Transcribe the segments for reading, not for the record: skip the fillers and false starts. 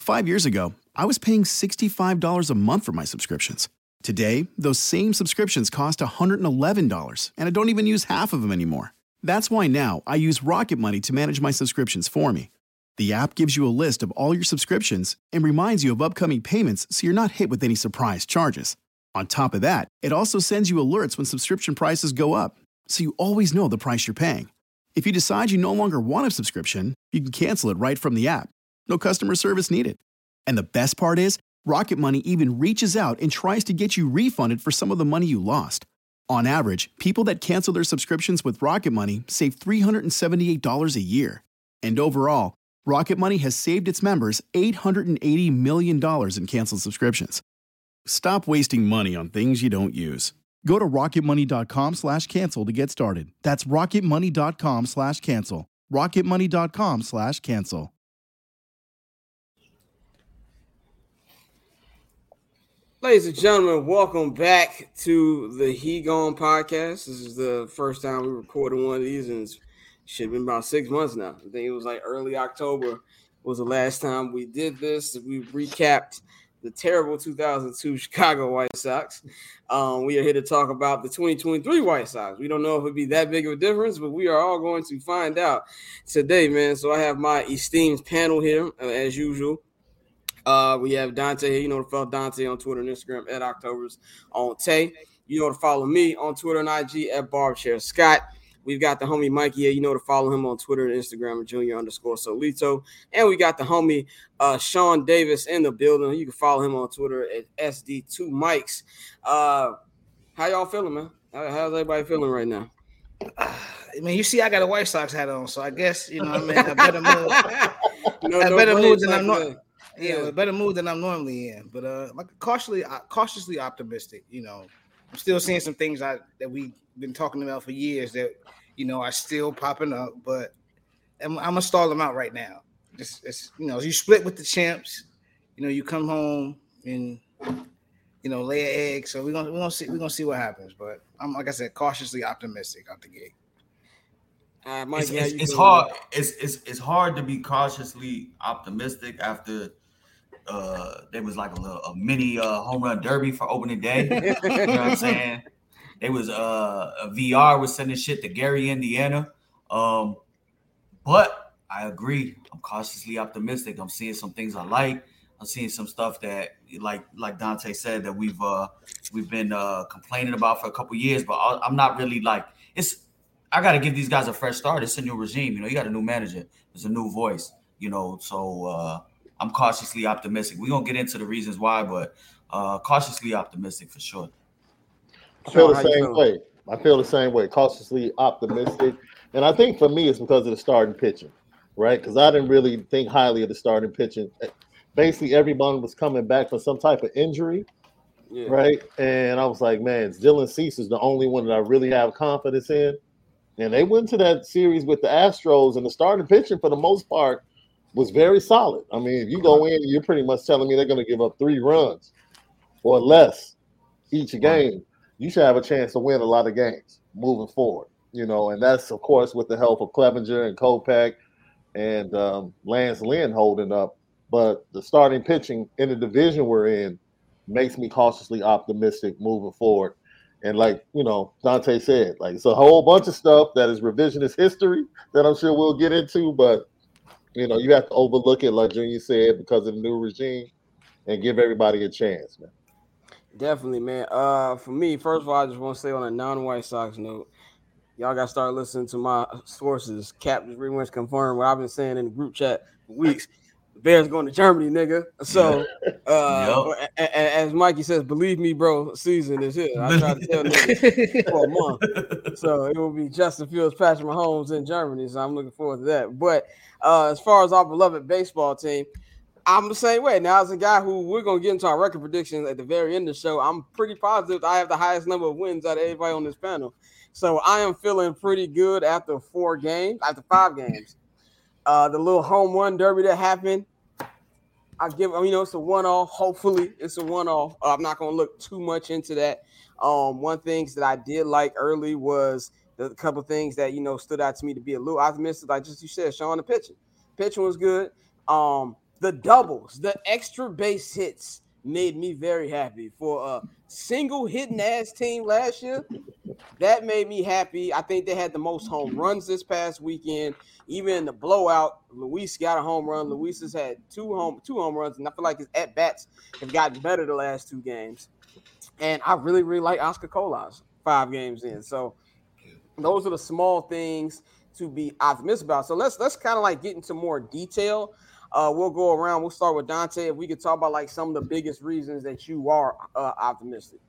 5 years ago, I was paying $65 a month for my subscriptions. Today, those same subscriptions cost $111, and I don't even use half of them anymore. That's why now I use Rocket Money to manage my subscriptions for me. The app gives you a list of all your subscriptions and reminds you of upcoming payments so you're not hit with any surprise charges. On top of that, it also sends you alerts when subscription prices go up, so you always know the price you're paying. If you decide you no longer want a subscription, you can cancel it right from the app. No customer service needed. And the best part is, Rocket Money even reaches out and tries to get you refunded for some of the money you lost. On average, people that cancel their subscriptions with Rocket Money save $378 a year. And overall, Rocket Money has saved its members $880 million in canceled subscriptions. Stop wasting money on things you don't use. Go to rocketmoney.com/cancel to get started. That's rocketmoney.com/cancel. rocketmoney.com/cancel. Ladies and gentlemen, welcome back to the He Gone podcast. This is the first time we recorded one of these, and it should have been about 6 months now. I think it was like early October was the last time we did this. We recapped the terrible 2002 Chicago White Sox. We are here to talk about the 2023 White Sox. We don't know if it'd be that big of a difference, but we are all going to find out today, man. So I have my esteemed panel here, as usual. We have Dante here. You know to follow Dante on Twitter and Instagram at Octobers on Tay. You know to follow me on Twitter and IG at Barbchair Scott. We've got the homie Mikey here. You know to follow him on Twitter and Instagram at Junior_Solito. And we got the homie Sean Davis in the building. You can follow him on Twitter at SD2Mikes. How y'all feeling, man? How's everybody feeling right now? I mean, you see, I got a White Sox hat on, so I guess, you know, I mean, a better mood. A better mood than I'm not. Yeah, a better mood than I'm normally in, but like cautiously optimistic. You know, I'm still seeing some things that we've been talking about for years that, you know, are still popping up, but I'm gonna stall them out right now. It's you know, you split with the champs, you know, you come home and, you know, lay an egg. So we're gonna see what happens. But I'm, like I said, cautiously optimistic out the gate. Mike, it's hard. It's hard to be cautiously optimistic after. There was like a mini home run derby for opening day. You know what I'm saying? There was a VR was sending shit to Gary, Indiana. But I agree. I'm cautiously optimistic. I'm seeing some things I like. I'm seeing some stuff that, like Dante said, that we've been complaining about for a couple years. But I'm not really like it's. I got to give these guys a fresh start. It's a new regime. You know, you got a new manager. There's a new voice. You know, so. I'm cautiously optimistic. We're going to get into the reasons why, but cautiously optimistic for sure. I feel the same way. Cautiously optimistic. And I think for me, it's because of the starting pitching, right? Because I didn't really think highly of the starting pitching. Basically, everyone was coming back for some type of injury, right? And I was like, man, Dylan Cease is the only one that I really have confidence in. And they went to that series with the Astros, and the starting pitching, for the most part, was very solid. I mean, if you go in, you're pretty much telling me they're going to give up 3 runs or less each game. You should have a chance to win a lot of games moving forward, you know, and that's, of course, with the help of Clevenger and Kopech and Lance Lynn holding up. But the starting pitching in the division we're in makes me cautiously optimistic moving forward. And like, you know, Dante said, like, it's a whole bunch of stuff that is revisionist history that I'm sure we'll get into, but you know, you have to overlook it, like Junior said, because of the new regime, and give everybody a chance, man. Definitely, man. For me, first of all, I just want to say on a non-White Sox note, y'all got to start listening to my sources. Cap just pretty much confirmed what I've been saying in the group chat for weeks. The Bears going to Germany, nigga. So, as Mikey says, believe me, bro, season is here. I tried to tell niggas for a month. So it will be Justin Fields, Patrick Mahomes in Germany. So I'm looking forward to that. But as far as our beloved baseball team, I'm the same way. Now, as a guy who we're going to get into our record predictions at the very end of the show, I'm pretty positive I have the highest number of wins out of everybody on this panel. So I am feeling pretty good after 5 games. The little home run derby that happened, I give, you know, it's a one-off. Hopefully, it's a one-off. I'm not going to look too much into that. One things that I did like early was the couple things that, you know, stood out to me to be a little optimistic. Like just you said, Sean, the pitching was good. the doubles, the extra base hits made me very happy. For a single hitting ass team last year, that made me happy. I think they had the most home runs this past weekend. Even in the blowout, Luis got a home run. Luis has had two home runs, and I feel like his at-bats have gotten better the last 2 games. And I really, really like Oscar Colas 5 games in. So those are the small things to be optimistic about. So let's kind of like get into more detail. We'll go around. We'll start with Dante. If we could talk about like some of the biggest reasons that you are optimistic.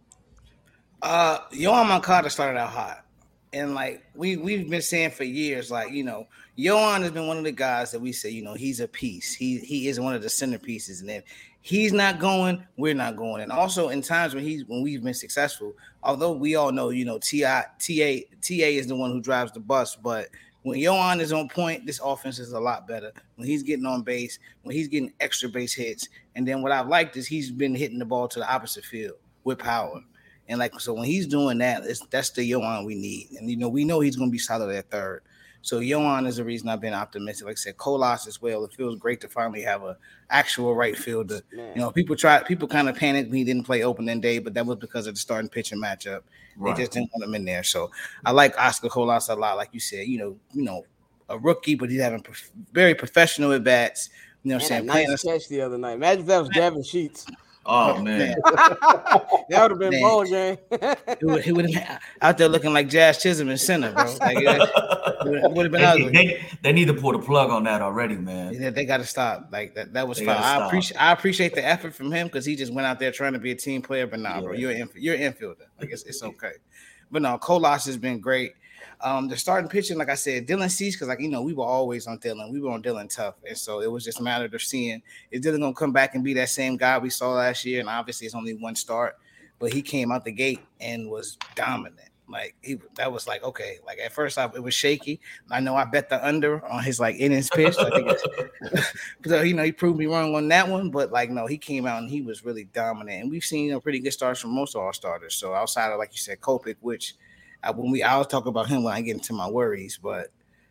Yoan Moncada started out hot. And like we've been saying for years, like, you know, Yoan has been one of the guys that we say, you know, he's a piece. He is one of the centerpieces. And then he's not going, we're not going. And also in times when we've been successful, although we all know, you know, TA is the one who drives the bus, but when Yoan is on point, this offense is a lot better. When he's getting on base, when he's getting extra base hits, and then what I've liked is he's been hitting the ball to the opposite field with power. And like, so when he's doing that, that's the Yoan we need. And, you know, we know he's going to be solid at third. So Yoan is the reason I've been optimistic. Like I said, Colas as well. It feels great to finally have an actual right fielder. Man. You know, people kind of panicked when he didn't play opening day, but that was because of the starting pitching matchup. Right. They just didn't want him in there. So I like Oscar Colas a lot. Like you said, you know, a rookie, but he's having very professional at bats. You know what I'm saying? Nice catch the other night. Imagine if that was Gavin Sheets. Oh man, that would have been ball game. He would have been out there looking like Jazz Chisholm in center, bro. Like, it would have been ugly. They need to pull the plug on that already, man. Yeah, they got to stop. Like that was fine. I appreciate the effort from him because he just went out there trying to be a team player. But nah, bro, you're an infielder. Like it's okay. But no, Colas has been great. The starting pitching, like I said, Dylan Cease, because like, you know, we were always on Dylan. We were on Dylan tough. And so it was just a matter of seeing, is Dylan going to come back and be that same guy we saw last year? And obviously it's only one start, but he came out the gate and was dominant. Like that was like, okay, like at first it was shaky. I know I bet the under on his like innings pitch. I think so, you know, he proved me wrong on that one, but like, no, he came out and he was really dominant. And we've seen, you know, pretty good starts from most of our starters. So outside of, like you said, Kopech, which I'll talk about him when I get into my worries, but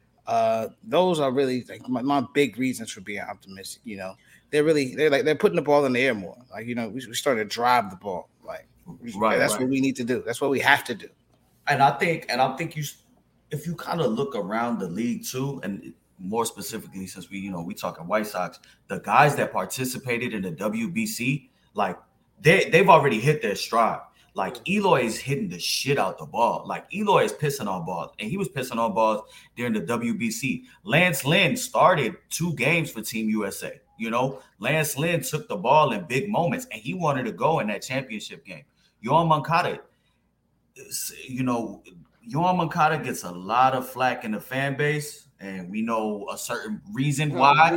those are really like my big reasons for being optimistic. You know, they're putting the ball in the air more. Like, you know, we started to drive the ball. Like, that's what we need to do. That's what we have to do. And I think if you kind of look around the league too, and more specifically, since we talking White Sox, the guys that participated in the WBC, like they've already hit their stride. Like Eloy is hitting the shit out the ball. Like Eloy is pissing on balls, and he was pissing on balls during the WBC. Lance Lynn started 2 games for Team USA. You know, Lance Lynn took the ball in big moments, and he wanted to go in that championship game. Yoan Moncada, you know, Yoan Moncada gets a lot of flack in the fan base, and we know a certain reason why.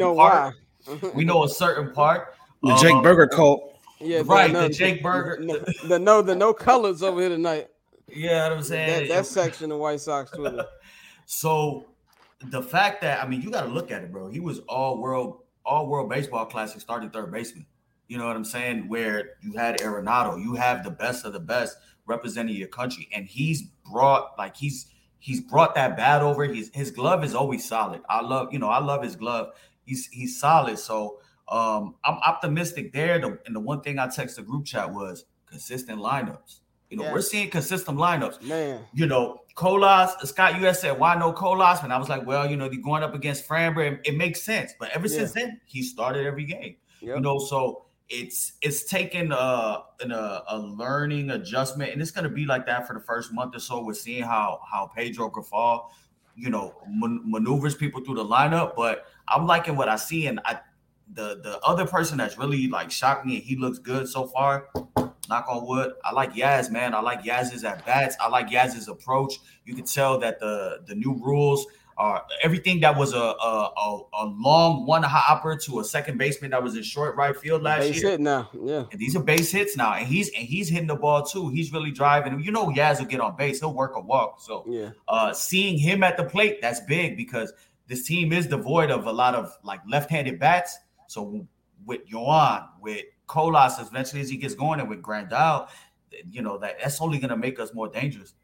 We know a certain part. The Jake Burger cult. Yeah, right. The Jake Burger. The no colors over here tonight. Yeah, I'm saying that section of White Sox Twitter. So the fact that, I mean, you got to look at it, bro. He was all world baseball classic starting third baseman. You know what I'm saying? Where you had Arenado, you have the best of the best representing your country, and he's brought that bat over. His glove is always solid. I love his glove. He's solid. So. I'm optimistic there. And the one thing I text the group chat was consistent lineups. You know, We're seeing consistent lineups. Man, you know, Colas, Scott, you had said, why no Colas? And I was like, well, you know, they're going up against Framber. It makes sense. But ever since then, he started every game. Yep. You know, so it's taken a learning adjustment, and it's going to be like that for the first month or so. We're seeing how Pedro Grifol, you know, maneuvers people through the lineup. But I'm liking what I see, and the other person that's really like shocked me and he looks good so far, knock on wood, I like Yaz, man. I like Yaz's at bats. I like Yaz's approach. You can tell that the new rules are everything that was a long one hopper to a second baseman that was in short right field last year. Base hit now, yeah. And these are base hits now, and he's hitting the ball too. He's really driving. You know, Yaz will get on base. He'll work a walk. So seeing him at the plate, that's big because this team is devoid of a lot of like left-handed bats. So with Yoan, with Colas, eventually as he gets going, and with Grandal, you know, that's only going to make us more dangerous.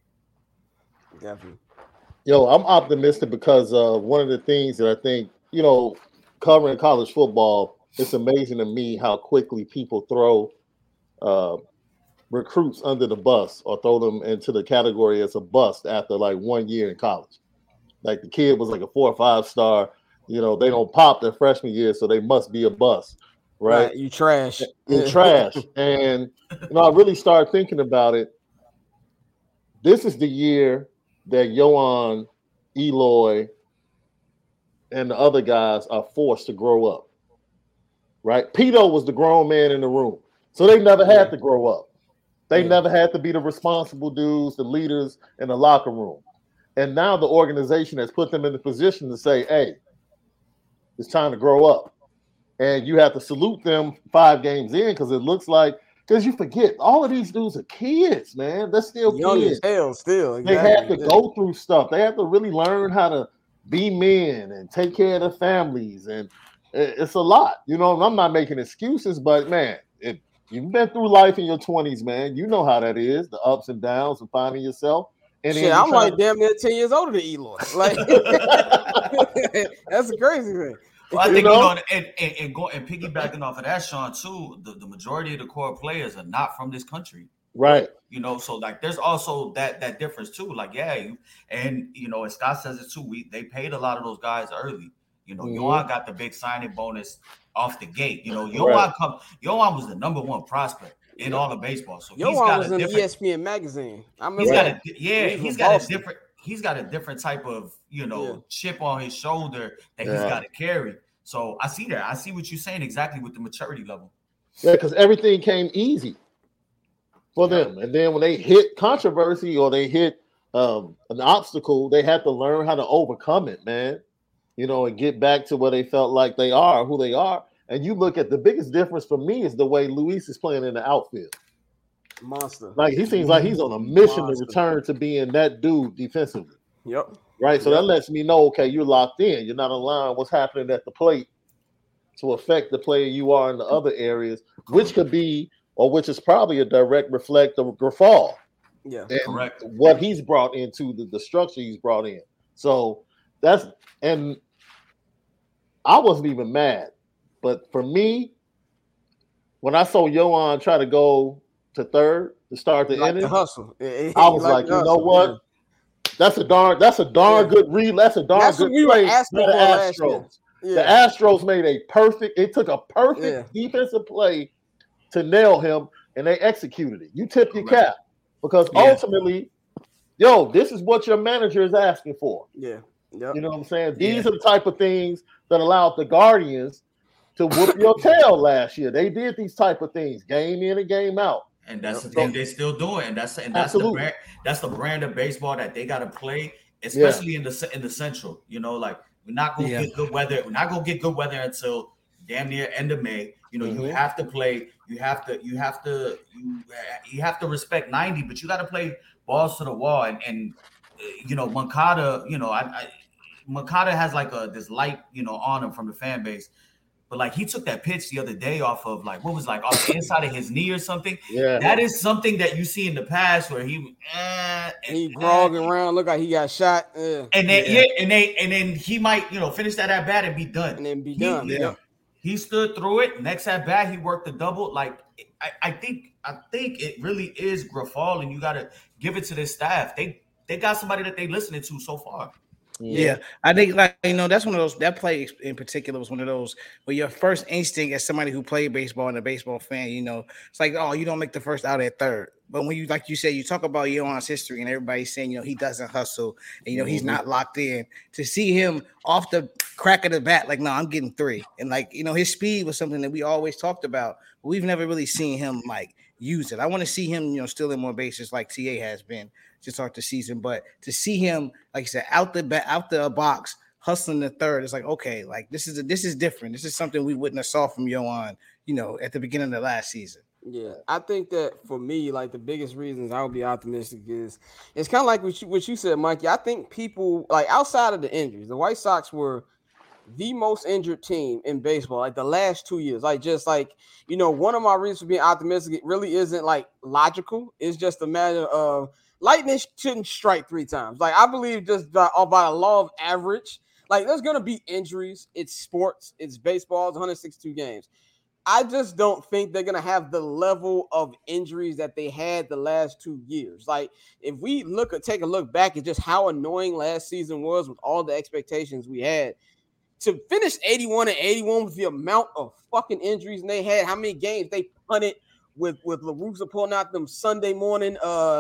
Definitely. Yo, I'm optimistic because one of the things that I think, you know, covering college football, it's amazing to me how quickly people throw recruits under the bus or throw them into the category as a bust after like 1 year in college. Like the kid was like a 4 or 5 star. You know, they don't pop their freshman year, so they must be a bust, right? You trash. You're trash. And I really started thinking about it. This is the year that Yohan, Eloy, and the other guys are forced to grow up, right? Pito was the grown man in the room, so they never had to grow up. They never had to be the responsible dudes, the leaders in the locker room. And now the organization has put them in the position to say, hey, it's time to grow up. And you have to salute them 5 games in because it looks like, because you forget, all of these dudes are kids, man. They're still young kids. As hell, still. Exactly. They have to go through stuff. They have to really learn how to be men and take care of their families. And it's a lot. You know, I'm not making excuses, but, man, you've been through life in your 20s, man. You know how that is, the ups and downs of finding yourself. And shit, I'm like damn near 10 years older than Eloy. Like, that's a crazy thing. Well, I think and piggybacking off of that, Sean, too, the majority of the core players are not from this country. Right. You know, so like there's also that difference too. Like, and Scott says it too. They paid a lot of those guys early. You know, Yohan got the big signing bonus off the gate. You know, Yohan was the number 1 prospect in all of baseball. So Yohan was in ESPN magazine. I mean, he's got a different type of, chip on his shoulder that he's got to carry. So I see that. I see what you're saying exactly with the maturity level. Yeah, because everything came easy for them. And then when they hit controversy or they hit an obstacle, they had to learn how to overcome it, man. You know, and get back to where they felt like they are, who they are. And you look at the biggest difference for me is the way Luis is playing in the outfield. Monster. Like he seems like he's on a mission to return to being that dude defensively. Yep. Right. So that lets me know, okay, you're locked in. You're not allowing what's happening at the plate to affect the player you are in the other areas, which could be, or which is probably a direct reflect of Grafal. Yeah. Correct. What he's brought into the structure he's brought in. So and I wasn't even mad. But for me, when I saw Yohan try to go to third to start the inning, hustle. I was like, you know what? That's a darn good read. That's a darn good play for the Astros. Yeah. The Astros made it took a perfect defensive play to nail him, and they executed it. You tip your cap because ultimately, this is what your manager is asking for. Yeah. Yep. You know what I'm saying? These are the type of things that allowed the Guardians to whoop your tail last year. They did these type of things, game in and game out. And that's the thing they still doing. And that's the brand of baseball that they got to play, especially in the Central. You know, like we're not gonna get good weather. We're not gonna get good weather until damn near end of May. You know, you have to play. You have to respect 90, but you got to play balls to the wall. And Moncada. Moncada has like this light, on him from the fan base. But like he took that pitch the other day off of off the inside of his knee or something. Yeah, that is something that you see in the past where he grogging around, look like he got shot. And then he might finish that at bat and be done. And then be done. Yeah. He stood through it. Next at bat, he worked the double. Like I think it really is Grafal, and you got to give it to this staff. They got somebody that they listening to so far. Yeah, I think that's one of those. That play in particular was one of those where your first instinct as somebody who played baseball and a baseball fan, it's like, oh, you don't make the first out at third. But when you, like you said, you talk about Yohan's history and everybody's saying, he doesn't hustle and he's not locked in. To see him off the crack of the bat, like, no, I'm getting 3, and his speed was something that we always talked about, but we've never really seen him use it. I want to see him, stealing more bases like TA has been to start the season, but to see him, like I said, out the box, hustling the third, it's like, okay, like this is different. This is something we wouldn't have saw from Yohan, at the beginning of the last season. Yeah, I think that for me, like the biggest reasons I would be optimistic is it's kind of like what you said, Mikey. I think people outside of the injuries, the White Sox were the most injured team in baseball, like the last 2 years. One of my reasons for being optimistic, it really isn't logical. It's just a matter of lightning shouldn't strike 3 times. Like I believe just by a law of average, Like, there's gonna be injuries. It's sports. It's baseball. It's 162 games. I just don't think they're gonna have the level of injuries that they had the last 2 years. Like, if we take a look back at just how annoying last season was with all the expectations we had, to finish 81-81 with the amount of fucking injuries they had, how many games they punted with La Russa pulling out them Sunday morning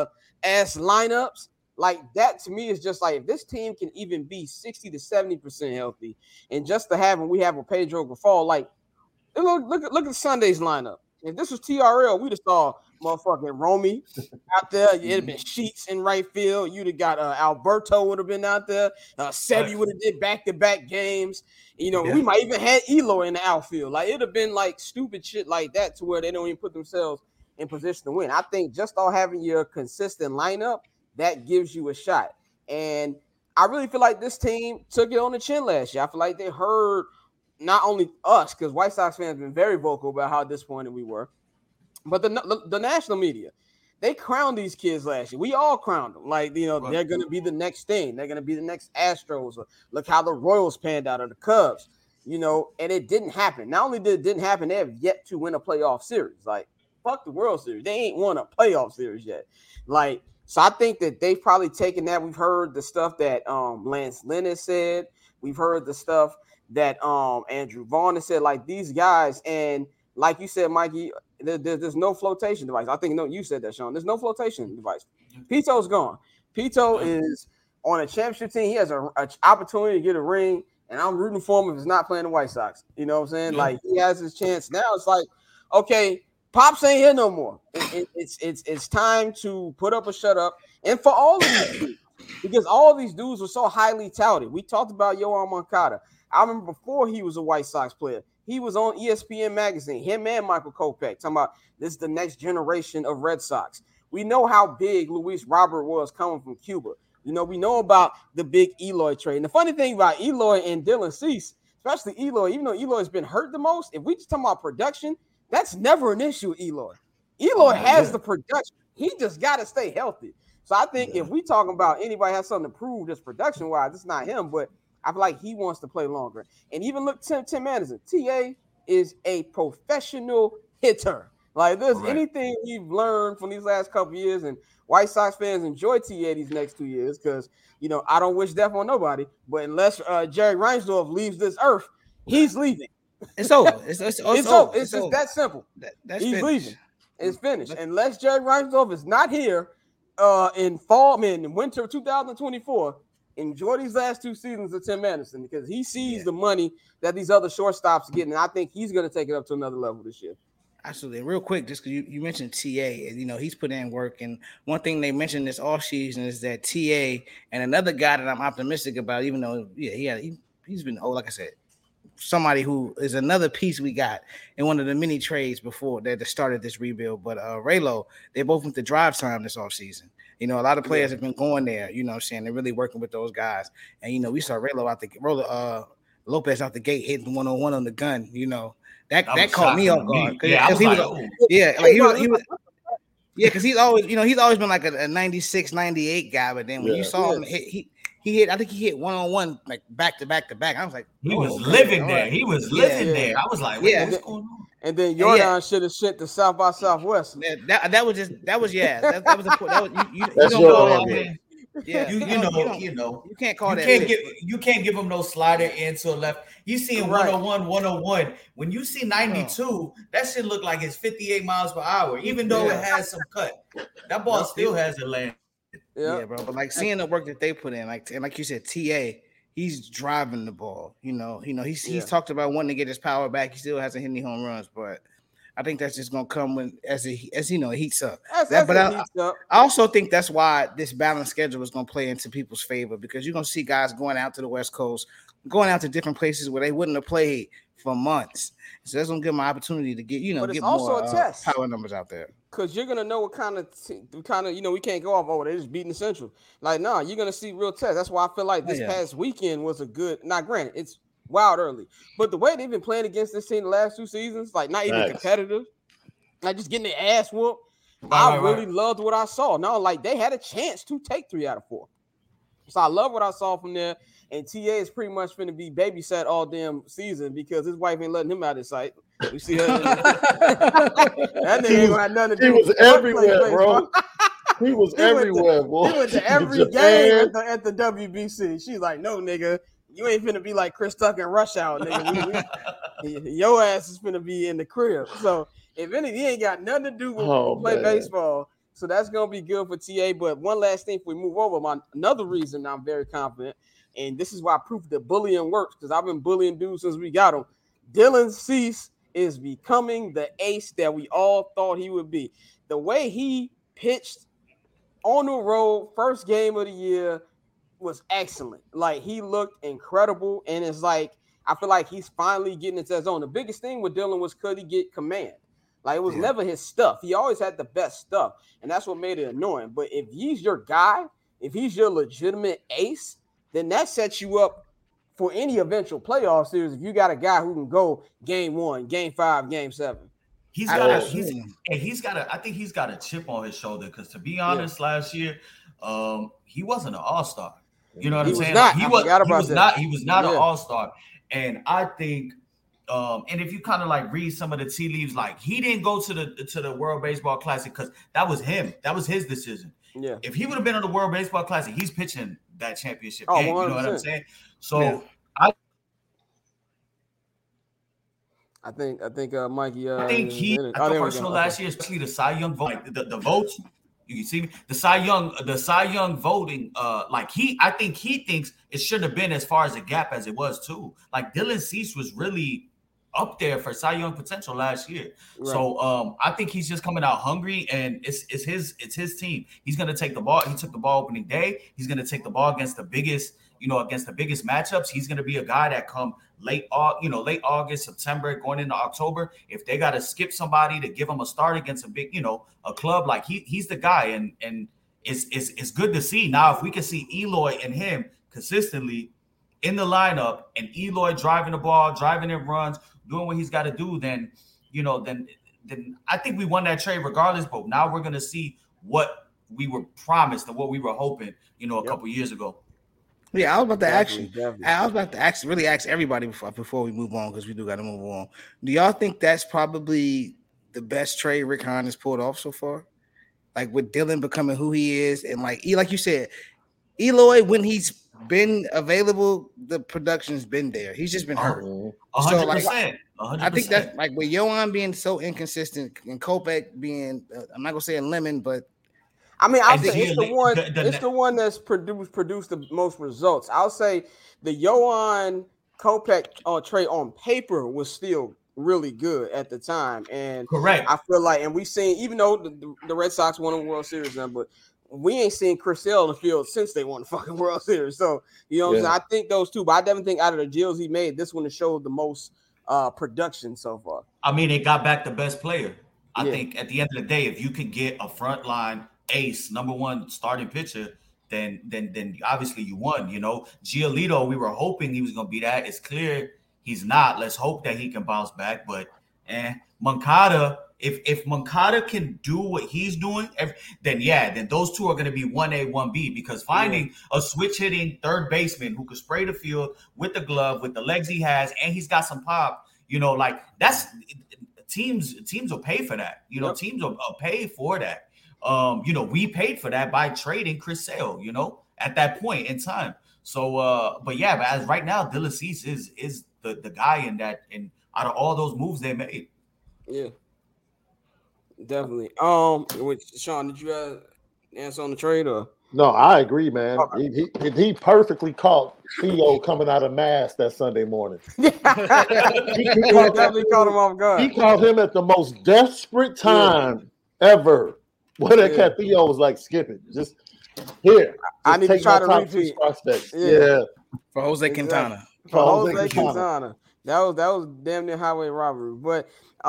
ass lineups. Like, that to me is just like, if this team can even be 60 to 70% healthy, and just to have, when we have a Pedro Grifol, like, look at Sunday's lineup. If this was TRL, we'd have saw motherfucking Romy out there. It'd have been Sheets in right field. You'd have got Alberto would have been out there. Sevi would have did back-to-back games. You know, we might even had Eloy in the outfield. Like, it'd have been like stupid shit like that to where they don't even put themselves in position to win. I think just all having your consistent lineup, that gives you a shot. And I really feel like this team took it on the chin last year. I feel like they heard not only us, because White Sox fans have been very vocal about how disappointed we were, but the national media. They crowned these kids last year. We all crowned them. Like, you know, they're going to be the next thing. They're going to be the next Astros. Or look how the Royals panned out, or the Cubs, you know, and it didn't happen. Not only did it didn't happen, they have yet to win a playoff series. Like, fuck the World Series. They ain't won a playoff series yet. Like, so I think that they've probably taken that. We've heard the stuff that Lance Lynn has said. We've heard the stuff that Andrew Vaughn has said, like, these guys, and like you said, Mikey, there's no flotation device. I think you said that, Sean. There's no flotation device. Pito's gone. Pito is on a championship team. He has an opportunity to get a ring, and I'm rooting for him if he's not playing the White Sox. You know what I'm saying? Like, he has his chance. Now it's like, okay, Pops ain't here no more. It's time to put up or shut up. And for all of these dudes, because all these dudes were so highly touted. We talked about Yoan Moncada. I remember before he was a White Sox player, he was on ESPN magazine, him and Michael Kopech, talking about this is the next generation of Red Sox. We know how big Luis Robert was coming from Cuba. You know, we know about the big Eloy trade. And the funny thing about Eloy and Dylan Cease, especially Eloy, even though Eloy's been hurt the most, if we just talk about production, that's never an issue with Eloy. Eloy has the production. He just got to stay healthy. So I think if we talking about anybody has something to prove just production-wise, it's not him, but I feel like he wants to play longer. And even look, Tim Anderson, TA is a professional hitter. Like, there's anything we've learned from these last couple of years, and White Sox fans enjoy TA these next 2 years because, you know, I don't wish death on nobody, but unless Jerry Reinsdorf leaves this earth, he's leaving. It's over. It's over. It's just that simple. He's leaving. It's finished. Unless Jerry Reinsdorf is not here in winter of 2024, enjoy these last 2 seasons of Tim Anderson because he sees the money that these other shortstops are getting, and I think he's going to take it up to another level this year. Absolutely. And real quick, just because you mentioned TA, you know, he's put in work. And one thing they mentioned this offseason is that TA and another guy that I'm optimistic about, even though, he's been, like I said, somebody who is another piece we got in one of the mini trades before that started this rebuild. But Raylo, they both went to Drive Time this offseason. You know, a lot of players have been going there, you know what I'm saying? They're really working with those guys. And, you know, we saw Raylo Lopez out the gate hitting 101 on the gun, you know. That caught me off guard. Because he's always been like a 96, 98 guy. But then when you saw him he hit, I think he hit 101 like back to back. I was like, he was living there. He was living there. I was like, what's going on? And then Jordan should have shit to South by Southwest. That was a point. You can't call that. You can't give him no slider into a left. You see 101. When you see 92, that shit look like it's 58 miles per hour. Even though it has some cut, that ball still has a land. Yeah, bro. But like seeing the work that they put in, like you said, TA, he's driving the ball. He's talked about wanting to get his power back. He still hasn't hit any home runs, but I think that's just gonna come as it heats up. I also think that's why this balanced schedule is gonna play into people's favor because you're gonna see guys going out to the West Coast, going out to different places where they wouldn't have played for months. So that's gonna give them an opportunity to get get more power numbers out there. Because you're gonna know what kind of we can't go off they're just beating the Central. Like, no, you're gonna see real tests. That's why I feel like this past weekend was a good. Not granted, it's wild early, but the way they've been playing against this team the last 2 seasons, like not even competitive, like just getting their ass whooped. I really loved what I saw. No, like they had a chance to take 3 out of 4. So I love what I saw from there. And TA is pretty much going to be babysat all damn season because his wife ain't letting him out of sight. You see her. That nigga ain't got nothing to do. He was everywhere, bro. He was everywhere, boy. He went to every game at the WBC. She's like, no, nigga, you ain't finna be like Chris Tucker and Rush Hour, nigga. Your ass is finna be in the crib. So if anything, he ain't got nothing to do with play baseball. So that's gonna be good for TA. But one last thing, if we move over, another reason I'm very confident, and this is why I prove that bullying works, because I've been bullying dudes since we got him. Dylan Cease is becoming the ace that we all thought he would be. The way he pitched on the road, first game of the year, was excellent. Like, he looked incredible, and it's like I feel like he's finally getting into his own. The biggest thing with Dylan was could he get command? Like, it was never his stuff. He always had the best stuff, and that's what made it annoying. But if he's your guy, if he's your legitimate ace, then that sets you up for any eventual playoff series if you got a guy who can go game 1, game 5, game 7. I think he's got a chip on his shoulder because, to be honest, last year, he wasn't an all-star. You know what I'm saying? He was not an all-star. And I think and if you kind of like read some of the tea leaves, like he didn't go to the World Baseball Classic because that was him. That was his decision. Yeah. If he would have been on the World Baseball Classic, he's pitching that championship game. 100%. You know what I'm saying? So I think Mikey. I think he personal last year, especially the Cy Young vote, like the votes. You can see me. The Cy Young voting. I think he thinks it shouldn't have been as far as a gap as it was too. Like Dylan Cease was really up there for Cy Young potential last year. Right. So I think he's just coming out hungry, and it's his team. He's gonna take the ball. He took the ball opening day. He's gonna take the ball against the biggest matchups. He's gonna be a guy that come late August, September, going into October. If they gotta skip somebody to give him a start against a big, a club, like he's the guy, and it's good to see. Now, if we can see Eloy and him consistently in the lineup, and Eloy driving the ball, driving in runs, doing what he's got to do, then I think we won that trade regardless. But now we're gonna see what we were promised and what we were hoping, a couple years ago. Yeah, I was about to really ask everybody before we move on, because we do got to move on. Do y'all think that's probably the best trade Rick Hahn has pulled off so far? Like with Dylan becoming who he is, and like you said, Eloy, when he's been available, the production's been there. He's just been hurt. 100%. So like, 100%. I think that like with Yohan being so inconsistent and Kopech being, I'm not gonna say a lemon, but I mean, I'll say it's the one that's produced the most results. I'll say the Yohan Kopech trade on paper was still really good at the time. And correct. I feel like, and we've seen, even though the Red Sox won the World Series then, but we ain't seen Chris Sale in the field since they won the fucking World Series. So, what I'm saying? I think those two, but I definitely think out of the deals he made, this one has showed the most production so far. I mean, it got back the best player. I think at the end of the day, if you could get a frontline ace, number one starting pitcher, then obviously you won. Giolito, we were hoping he was going to be that. It's clear he's not. Let's hope that he can bounce back. But Moncada, if Moncada can do what he's doing, then those two are going to be 1A, 1B, because finding a switch hitting third baseman who could spray the field with the glove, with the legs he has, and he's got some pop, like that's teams will pay for that. Teams will pay for that. We paid for that by trading Chris Sale, at that point in time. So, but as right now, Dylan Cease is the guy in that, and out of all those moves they made. Yeah, definitely. Sean, did you answer on the trade or? No, I agree, man. Okay. He perfectly caught Theo coming out of mass that Sunday morning. he definitely caught him off guard. He caught him at the most desperate time ever. When that cat Theo was like skipping, just here. I need to try to repeat. Yeah, for Jose Quintana. For Jose Quintana. That was damn near highway robbery. But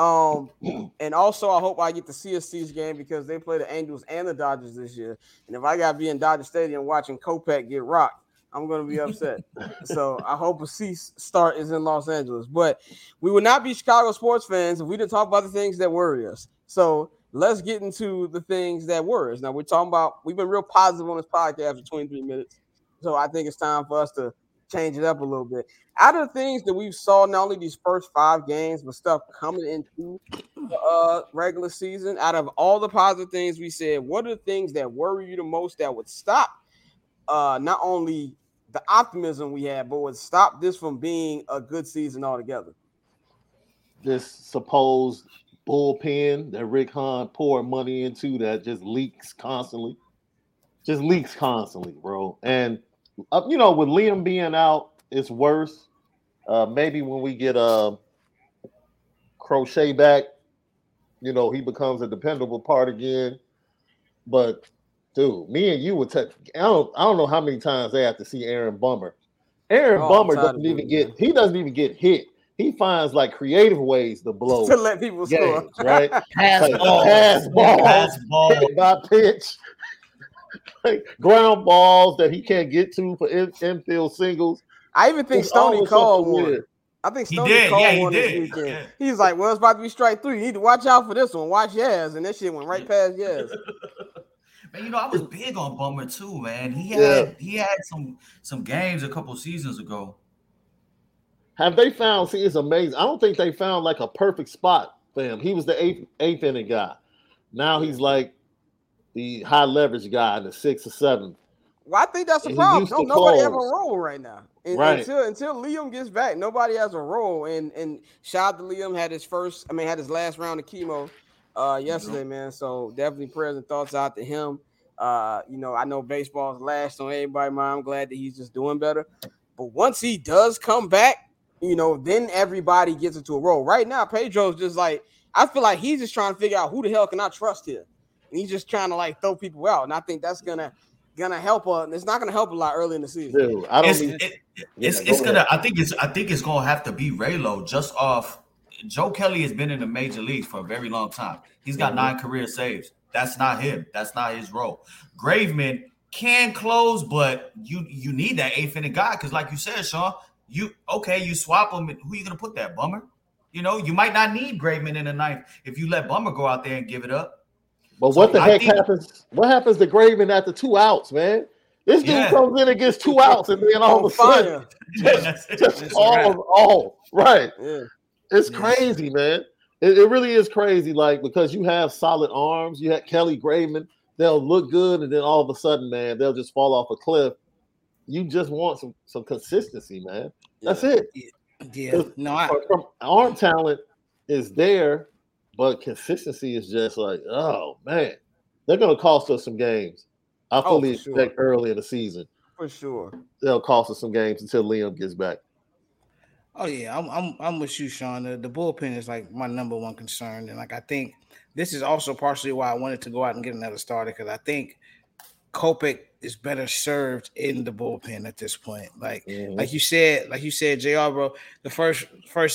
and also I hope I get to see a Cease game because they play the Angels and the Dodgers this year. And if I gotta be in Dodger Stadium watching Kopech get rocked, I'm gonna be upset. So I hope a Cease start is in Los Angeles. But we would not be Chicago sports fans if we didn't talk about the things that worry us. So let's get into the things that worry us. Now we've been real positive on this podcast for 23 minutes. So I think it's time for us to change it up a little bit. Out of the things that we've saw, not only these first 5 games, but stuff coming into the regular season, out of all the positive things we said, what are the things that worry you the most that would stop not only the optimism we had, but would stop this from being a good season altogether? This supposed bullpen that Rick Hahn poured money into that just leaks constantly. Bro. And, with Liam being out, it's worse. Maybe when we get Crochet back, he becomes a dependable part again. But, dude, me and you would I don't know how many times they have to see Aaron Bummer. Bummer doesn't even get hit. He finds like creative ways to blow to let people score, right? Pass ball, hit by pitch, ground balls that he can't get to for infield singles. I even think Stoney called one. I think Stoney called one this weekend. Yeah. He's like, "Well, it's about to be strike 3. You need to watch out for this one. Watch Yaz," and that shit went right past Yaz. Man, I was big on Bummer too, man. He had some games a couple seasons ago. Have they found? See, it's amazing. I don't think they found like a perfect spot for him. He was the eighth inning guy. Now he's like the high leverage guy in the 6th or 7th. Well, I think that's the problem. Nobody have a role right now. Until Liam gets back, nobody has a role. And shout out to Liam, had his last round of chemo yesterday, man. So definitely prayers and thoughts out to him. I know baseball's last on everybody's mind. I'm glad that he's just doing better. But once he does come back, then everybody gets into a role. Right now, Pedro's just like, I feel like he's just trying to figure out who the hell can I trust here. And he's just trying to like throw people out. And I think that's gonna help. It's not gonna help a lot early in the season. Dude, I think it's gonna have to be Raylo just off. Joe Kelly has been in the major leagues for a very long time. He's got 9 career saves. That's not him. That's not his role. Graveman can close, but you need that 8th inning guy because, like you said, Sean, you swap him. Who are you gonna put that Bummer? You might not need Graveman in the 9th if you let Bummer go out there and give it up. But what the heck happens? What happens to Graveman after 2 outs, man? This dude comes in and gets 2 outs, and then all of a sudden, just all right. Yeah. It's crazy, man. It really is crazy. Like, because you have solid arms, you have Kelly, Graveman, they'll look good, and then all of a sudden, man, they'll just fall off a cliff. You just want some consistency, man. That's it. Yeah. From arm talent is there, but consistency is just like, oh man, they're gonna cost us some games. I fully expect early in the season. For sure. They'll cost us some games until Liam gets back. Oh yeah, I'm with you, Sean. The bullpen is like my number one concern, and like I think this is also partially why I wanted to go out and get another starter because I think Kopech is better served in the bullpen at this point. Like you said, JR, bro. The first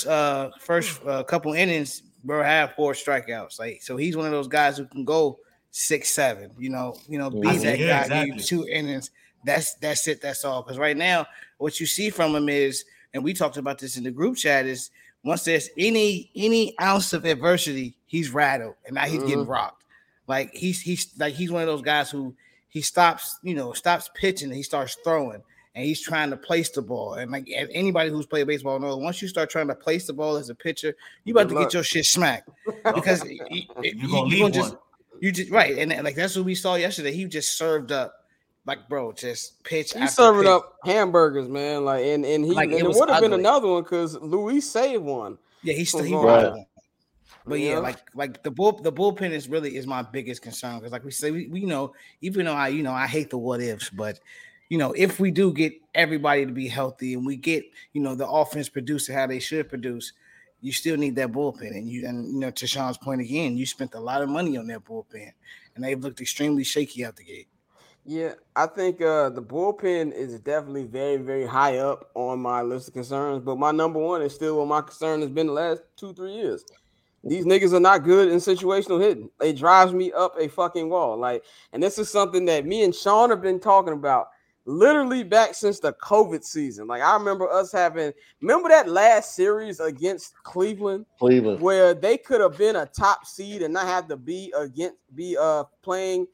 couple innings, bro, had 4 strikeouts. Like, so he's one of those guys who can go 6-7. Be that guy. Exactly. Give 2 innings. That's it. That's all. Because right now, what you see from him is, and we talked about this in the group chat, is once there's any ounce of adversity, he's rattled, and now he's getting rocked. Like he's one of those guys who. He stops pitching and he starts throwing and he's trying to place the ball. And like anybody who's played baseball knows, once you start trying to place the ball as a pitcher, you about to get your shit smacked because you're gonna leave right. And like that's what we saw yesterday. He just served up like, bro, just pitch. He's serving up hamburgers, man. Like and it would have been another one because Luis saved one. Yeah, he brought one. But yeah, like the bullpen is my biggest concern because, like we say, we know, even though I hate the what ifs, but if we do get everybody to be healthy and we get the offense producing how they should produce, you still need that bullpen. And to Sean's point again, you spent a lot of money on that bullpen, and they've looked extremely shaky out the gate. Yeah, I think the bullpen is definitely very, very high up on my list of concerns. But my number one is still what my concern has been the last 2-3 years. These niggas are not good in situational hitting. It drives me up a fucking wall. Like, and this is something that me and Sean have been talking about literally back since the COVID season. Like, I remember us remember that last series against Cleveland where they could have been a top seed and not have to be playing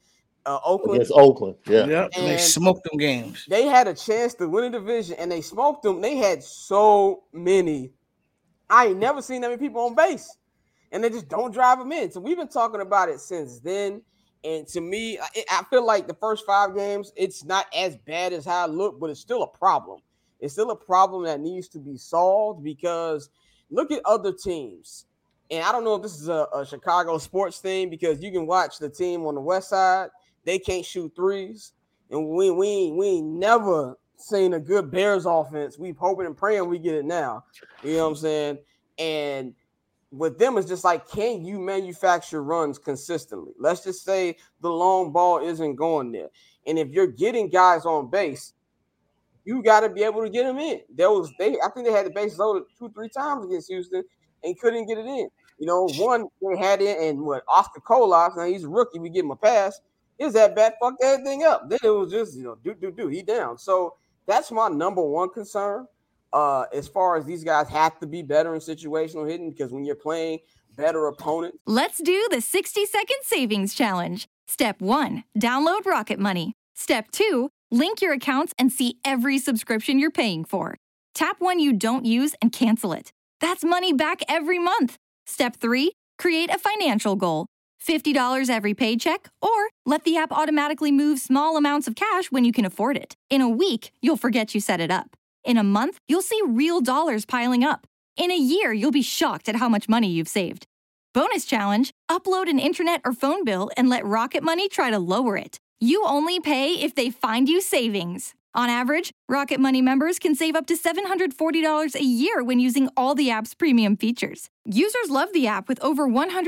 Oakland. Against Oakland, yeah. Yep. And they smoked them games. They had a chance to win a division, and they smoked them. They had so many. I ain't never seen that many people on base, and they just don't drive them in. So we've been talking about it since then. And to me, I feel like the first 5 games, it's not as bad as how it looked, but it's still a problem. It's still a problem that needs to be solved because look at other teams. And I don't know if this is a Chicago sports thing because you can watch the team on the west side. They can't shoot threes. And we ain't never seen a good Bears offense. We've hoping and praying we get it now. You know what I'm saying? And with them, it's just like, can you manufacture runs consistently? Let's just say the long ball isn't going there. And if you're getting guys on base, you got to be able to get them in. I think they had the bases loaded 2-3 times against Houston and couldn't get it in. You know, one they had in, and Oscar Colas, now he's a rookie, we give him a pass. His at bat fucked everything up. Then it was just, he down. So that's my number one concern. As far as these guys have to be better in situational hitting because when you're playing better opponents. Let's do the 60-second savings challenge. Step 1, download Rocket Money. Step 2, link your accounts and see every subscription you're paying for. Tap one you don't use and cancel it. That's money back every month. Step 3, create a financial goal. $50 every paycheck, or let the app automatically move small amounts of cash when you can afford it. In a week, you'll forget you set it up. In a month, you'll see real dollars piling up. In a year, you'll be shocked at how much money you've saved. Bonus challenge, upload an internet or phone bill and let Rocket Money try to lower it. You only pay if they find you savings. On average, Rocket Money members can save up to $740 a year when using all the app's premium features. Users love the app with over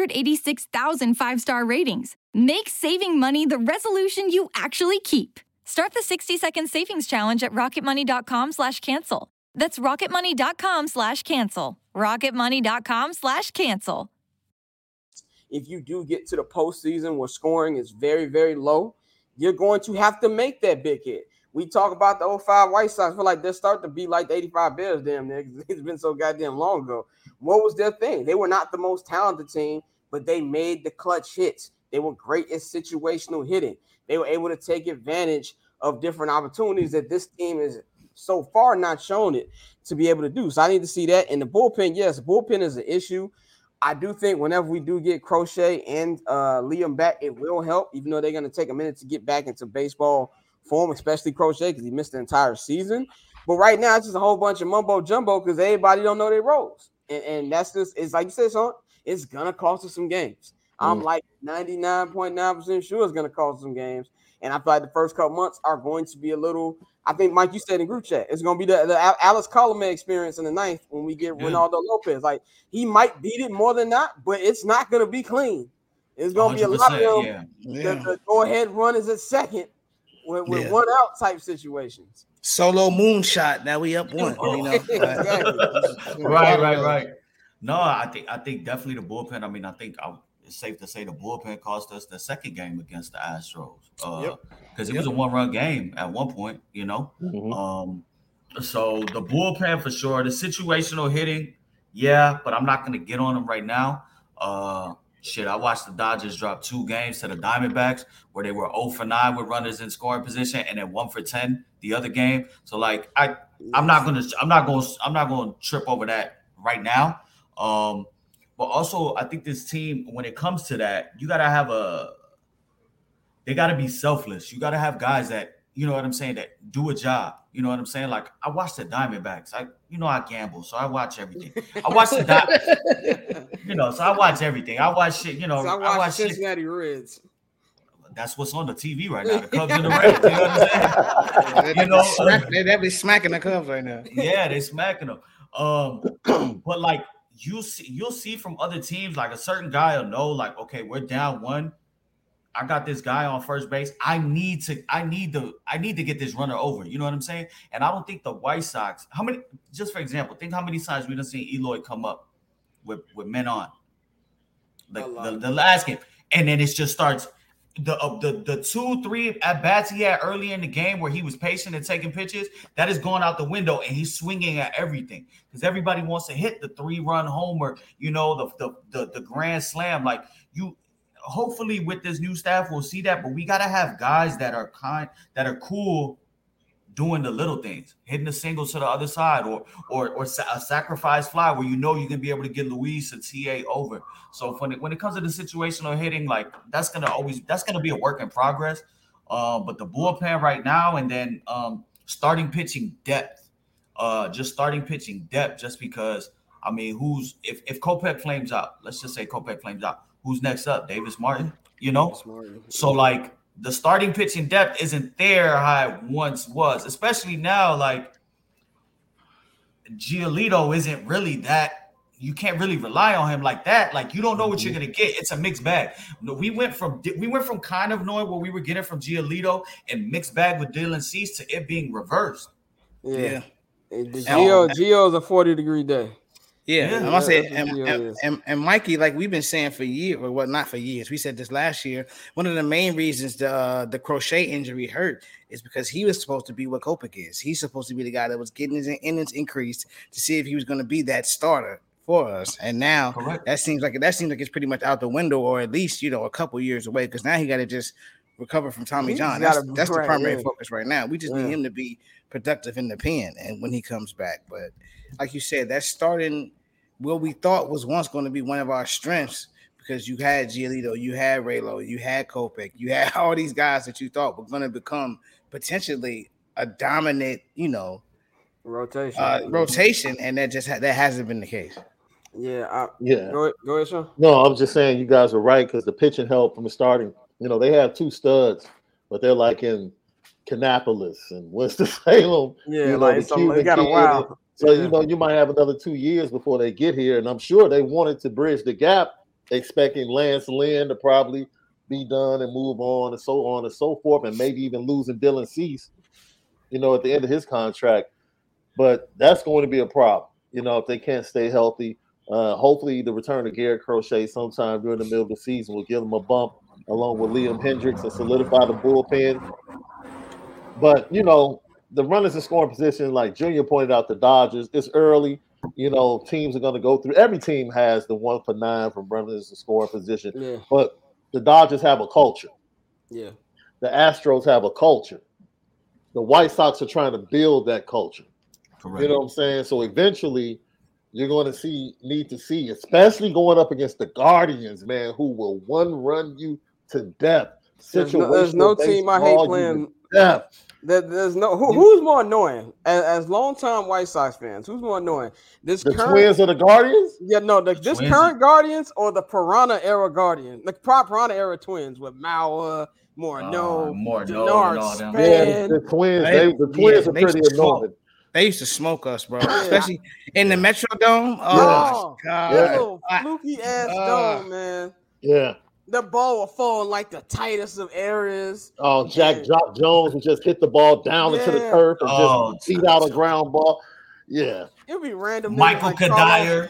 186,000 5-star ratings. Make saving money the resolution you actually keep. Start the 60-second savings challenge at rocketmoney.com/cancel. That's rocketmoney.com/cancel. rocketmoney.com/cancel. If you do get to the postseason where scoring is very, very low, you're going to have to make that big hit. We talk about the 05 White Sox. I feel like they're starting to be like the 85 Bears damn near. It's been so goddamn long ago. What was their thing? They were not the most talented team, but they made the clutch hits. They were great at situational hitting. They were able to take advantage of different opportunities that this team is so far not shown it to be able to do. So I need to see that. And the bullpen, yes, the bullpen is an issue. I do think whenever we do get Crochet and Liam back, it will help, even though they're going to take a minute to get back into baseball form, especially Crochet because he missed the entire season. But right now, it's just a whole bunch of mumbo jumbo because everybody don't know their roles. And that's just, it's like you said, son, it's going to cost us some games. I'm like 99.9% sure it's going to cost some games. And I feel like the first couple months are going to be a little, I think, Mike, you said in group chat, it's going to be the Alex Colomé experience in the 9th when we get Ronaldo Lopez. Like, he might beat it more than not, but it's not going to be clean. It's going to be a lot of them. The go-ahead run is at second with one out type situations. Solo moonshot. Now we up one. Right. No, I think definitely the bullpen. I mean, I think it's safe to say the bullpen cost us the second game against the Astros because it was a 1-run game at one point, you know. So the bullpen for sure. The situational hitting, but I'm not going to get on them right now. I watched the Dodgers drop 2 games to the Diamondbacks where they were 0 for 9 with runners in scoring position and then 1 for 10 the other game. So like I'm not going to trip over that right now. But also, I think this team, when it comes to that, they got to be selfless. You got to have guys that, you know what I'm saying, that do a job. You know what I'm saying? Like, I watch the Diamondbacks. I gamble, so I watch everything. I watch the so I watch everything. I watch shit, so I watch Cincinnati Reds. That's what's on the TV right now. The Cubs and the Reds. You know what I'm saying? They be smacking the Cubs right now. Yeah, they smacking them. But like, you'll see from other teams, like a certain guy will know, like, okay, we're down 1. I got this guy on first base. I need to get this runner over. You know what I'm saying? And I don't think the White Sox, just for example, think how many times we done seen Eloy come up with men on. Like the last game. And then it just starts the 2-3 at bats he had early in the game where he was patient and taking pitches, that is going out the window and he's swinging at everything because everybody wants to hit the 3-run homer, the grand slam. Like hopefully with this new staff, we'll see that. But we got to have guys that are cool doing the little things, hitting the singles to the other side, or a sacrifice fly where you know you can be able to get Luis and TA over. So when it comes to the situational hitting, like that's gonna be a work in progress. But the bullpen right now, and then starting pitching depth, just because I mean, if Kopech flames out, let's just say Kopech flames out, who's next up? Davis Martin, you know? So like the starting pitching depth isn't there how it once was, especially now. Like Giolito isn't really that. You can't really rely on him like that. Like you don't know what you're gonna get. It's a mixed bag. We went from kind of knowing what we were getting from Giolito and mixed bag with Dylan Cease to it being reversed. Yeah. Gio's a 40-degree day. Yeah, I'm gonna say, and Mikey, like we've been saying for years, or what? Not for years. We said this last year. One of the main reasons the Crochet injury hurt is because he was supposed to be what Kopech is. He's supposed to be the guy that was getting his innings increased to see if he was going to be that starter for us. And now that seems like it's pretty much out the window, or at least a couple years away. Because now he got to just recover from Tommy John. That's the primary focus right now. We just need him to be productive in the pen, and when he comes back. But like you said, that's starting what we thought was once going to be one of our strengths, because you had Giolito, you had Raylo, you had Kopech, you had all these guys that you thought were going to become potentially a dominant, rotation, and that hasn't been the case. Yeah. Go ahead, Sean. No, I was just saying you guys are right, because the pitching help from the starting. They have two studs, but they're like in Kannapolis and Winston-Salem. Yeah, they got a while. So, you might have another 2 years before they get here. And I'm sure they wanted to bridge the gap, expecting Lance Lynn to probably be done and move on and so forth, and maybe even losing Dylan Cease, at the end of his contract. But that's going to be a problem, if they can't stay healthy. Hopefully the return of Garrett Crochet sometime during the middle of the season will give them a bump along with Liam Hendricks and solidify the bullpen. But, the runners in scoring position, like Junior pointed out, the Dodgers, it's early. Teams are going to go through. Every team has the 1 for 9 from runners in scoring position. Yeah. But the Dodgers have a culture. Yeah. The Astros have a culture. The White Sox are trying to build that culture. Correct. You know what I'm saying? So eventually you're going to need to see, especially going up against the Guardians, man, who will one-run you to death. There's no team I hate playing. Yeah. There's no who's more annoying as longtime White Sox fans. Who's more annoying? The Twins or the Guardians? Yeah, no, this current Guardians or the Piranha era Guardians, the Piranha era Twins with Mauer, Morneau, Span. Yeah, the Twins. The Twins are pretty annoying. They used to smoke us, bro, especially in the Metrodome. Oh, God. Little fluky ass dome, man. Yeah. The ball will fall in like the tightest of areas. Oh, Jock Jones would just hit the ball down into the turf and just beat out a ground ball. Yeah. It'll be random. Michael Kadire.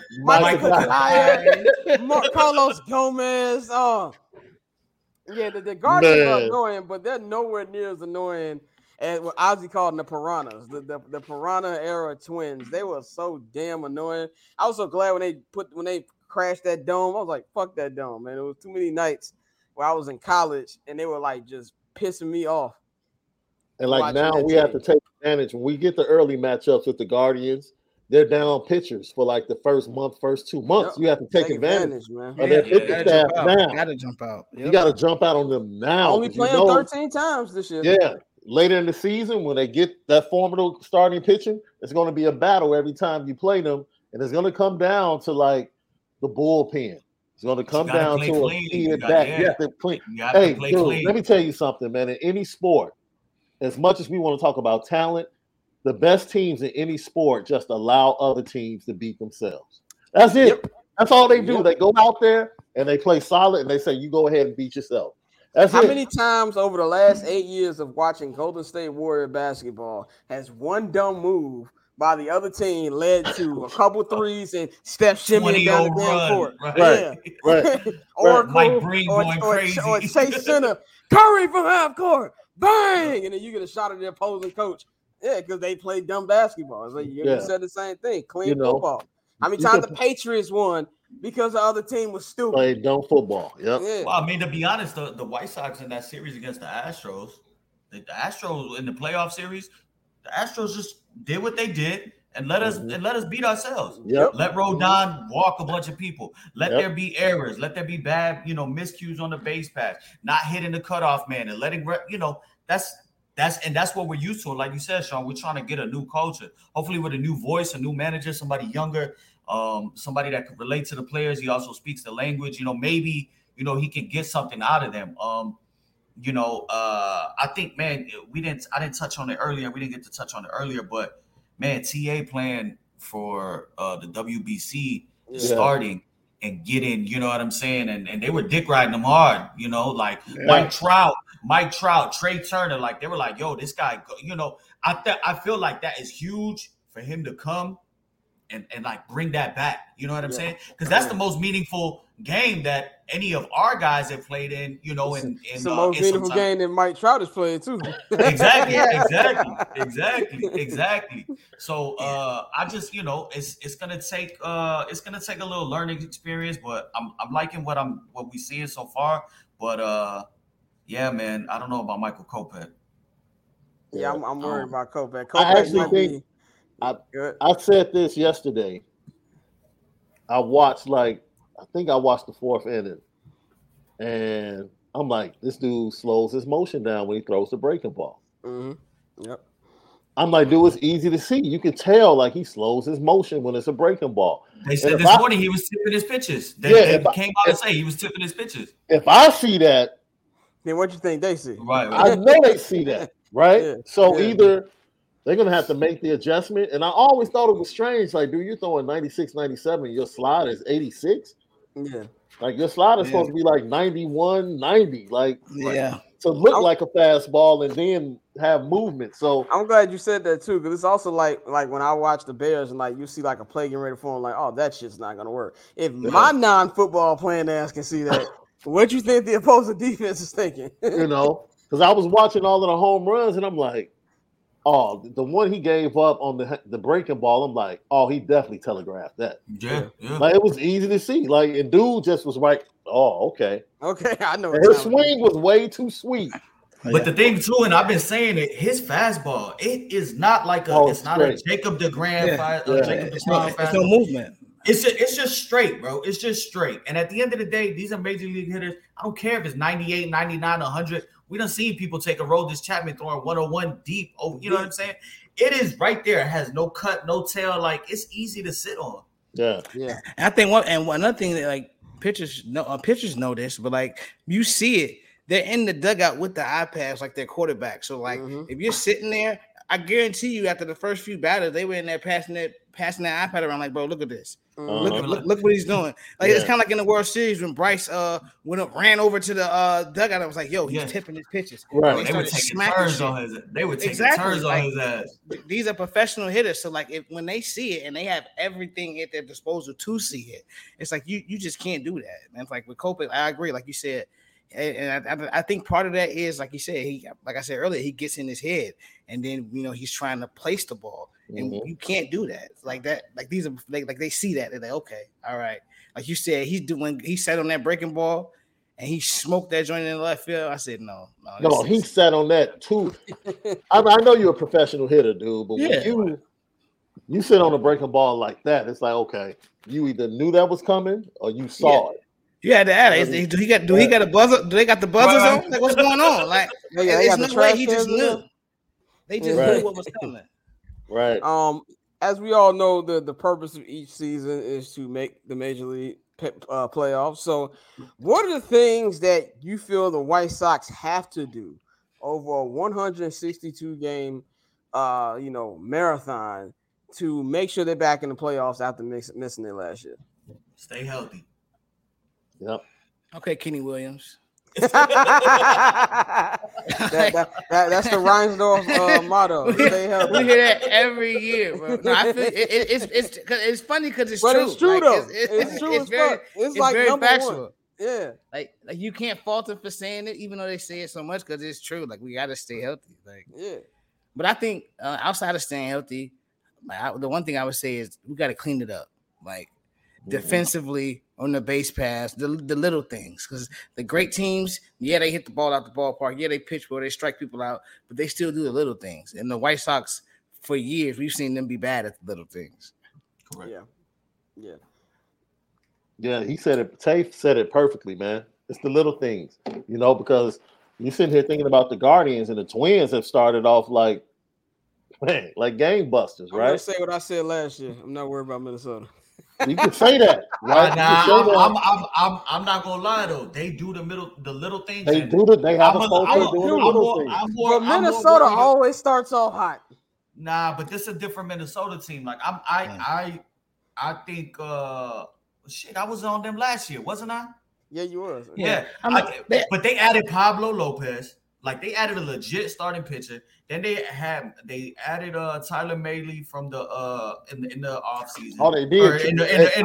Carlos Gomez. Oh. Yeah, the Guardians are annoying, but they're nowhere near as annoying as what Ozzy called them the Piranhas. The Piranha era Twins. They were so damn annoying. I was so glad when they crashed that dome. I was like, fuck that dome, man. It was too many nights where I was in college and they were like just pissing me off. And like now we have to take advantage. When we get the early matchups with the Guardians, they're down pitchers for like the first 2 months. You have to take advantage man. Of their pitching staff now. Got to jump out. You got to jump out on them now. Only playing 13 times this year. Yeah. Later in the season, when they get that formidable starting pitching, it's going to be a battle every time you play them. And it's going to come down to like the bullpen. It's going to come down to a key at bat. You have to clean. Hey, dude, let me tell you something, man. In any sport, as much as we want to talk about talent, the best teams in any sport just allow other teams to beat themselves. That's it. Yep. That's all they do. Yep. They go out there and they play solid and they say, you go ahead and beat yourself. That's How many times over the last 8 years of watching Golden State Warrior basketball has one dumb move by the other team led to a couple threes and Steph shimmying down the damn court? Right. Oracle, Mike Breen going crazy. Or Chase Center, Curry from half court, bang! And then you get a shot at the opposing coach. Yeah, because they play dumb basketball. It's like you said the same thing. Clean football. How many times the Patriots won because the other team was stupid. Played dumb football. Yep. Yeah. Well, I mean, to be honest, the White Sox in that series against the Astros in the playoff series, the Astros just did what they did and let us beat ourselves. Yep. Let Rodon walk a bunch of people. Let there be errors. Let there be bad, miscues on the base pass, not hitting the cutoff man and letting that's what we're used to. Like you said, Sean, we're trying to get a new culture. Hopefully with a new voice, a new manager, somebody younger, somebody that can relate to the players. He also speaks the language. Maybe, he can get something out of them. I think, man, I didn't touch on it earlier. We didn't get to touch on it earlier, but man, TA playing for the WBC starting and getting, you know what I'm saying? And they were dick riding them hard, Mike Trout, Trey Turner, like they were like, yo, this guy, I feel like that is huge for him to come and like bring that back. You know what I'm saying? Because that's the most meaningful game that any of our guys have played in, it's the most meaningful game that Mike Trout has played too. Exactly. So I just, it's gonna take a little learning experience, but I'm liking what we seeing so far. But yeah, man, I don't know about Michael Kopech. Yeah, I'm worried about Kopech. I actually think I said this yesterday. I watched the fourth inning, and I'm like, this dude slows his motion down when he throws the breaking ball. Mm-hmm. Yep. I'm like, dude, it's easy to see. You can tell like he slows his motion when it's a breaking ball. They said this morning he was tipping his pitches. They came out and say he was tipping his pitches. If I see that, then what you think they see? Right. I know they see that, right? So either they're going to have to make the adjustment. And I always thought it was strange. Like, dude, you're throwing 96, 97. Your slide is 86. Yeah. Like, your slide is supposed to be like 91, 90. Like, yeah. To look like a fastball and then have movement. So I'm glad you said that too, because it's also like when I watch the Bears and like you see like a play getting ready for them, like, oh, that shit's not going to work. If my non-football playing ass can see that, what you think the opposing defense is thinking? Because I was watching all of the home runs and I'm like, oh, the one he gave up on the breaking ball, I'm like, oh, he definitely telegraphed that. Yeah. Like it was easy to see. Like, and dude just was like, oh, okay. Okay, I know. His swing was way too sweet. But the thing too, and I've been saying it, his fastball, it is not like it's not a Jacob DeGrom fastball. It's no movement. It's just straight, bro. It's just straight. And at the end of the day, these are major league hitters. I don't care if it's 98, 99, 100. We done seen people take a Aroldis Chapman throwing 101 deep. Oh, you know what I'm saying? It is right there. It has no cut, no tail. Like, it's easy to sit on. Yeah. And I think another thing that like pitchers know this, but like you see it, they're in the dugout with the iPads like their quarterback. So like if you're sitting there, I guarantee you after the first few batters, they were in there passing that iPad around like, bro, look at this. Look what he's doing. Like it's kind of like in the World Series when Bryce ran over to the dugout and was like, yo, he's tipping his pitches. Right. They were taking turns on his ass. These are professional hitters. So like when they see it and they have everything at their disposal to see it, it's like you just can't do that. And it's like with Kopech, I agree, like you said. And I think part of that is, like you said, like I said earlier, he gets in his head and then, he's trying to place the ball and you can't do that like that. Like these are like they see that. They're like, okay, all right. Like you said, he sat on that breaking ball and he smoked that joint in the left field. I said, no, he sat on that too. I know you're a professional hitter, dude, but when you sit on a breaking ball like that, it's like, okay, you either knew that was coming or you saw it. You had to add it. Do he got a buzzer? Do they got the buzzers on? Like, what's going on? Like, it's no way he just knew. They just knew what was coming. Right. As we all know, the purpose of each season is to make the Major League playoffs. So, what are the things that you feel the White Sox have to do over a 162 game, marathon to make sure they're back in the playoffs after missing it last year? Stay healthy. Yep. Okay, Kenny Williams. That's the Reinsdorf motto. Stay healthy. We hear that every year, bro. No, I feel it's funny because it's true. But it's true like, though. It's true. It's like very number factual. One. Yeah. Like you can't fault them for saying it, even though they say it so much, because it's true. Like we gotta stay healthy. Like But I think outside of staying healthy, the one thing I would say is we gotta clean it up. Like defensively on the base pass, the little things. Because the great teams, yeah, they hit the ball out the ballpark. Yeah, they pitch well, they strike people out, but they still do the little things. And the White Sox, for years, we've seen them be bad at the little things. Correct. Yeah, he said it. Tafe said it perfectly, man. It's the little things, because you're sitting here thinking about the Guardians, and the Twins have started off like game busters, right? I'm gonna say what I said last year. I'm not worried about Minnesota. You can say that, right? I'm not gonna lie though. They do the little things. They do the. They have a culture doing the little things. But Minnesota always starts off hot. Nah, but this is a different Minnesota team. Like I think I was on them last year, wasn't I? Yeah, you was. Yeah. But they added Pablo Lopez. Like they added a legit starting pitcher. Then they added Tyler Mahle from the in the offseason. Oh, they did. In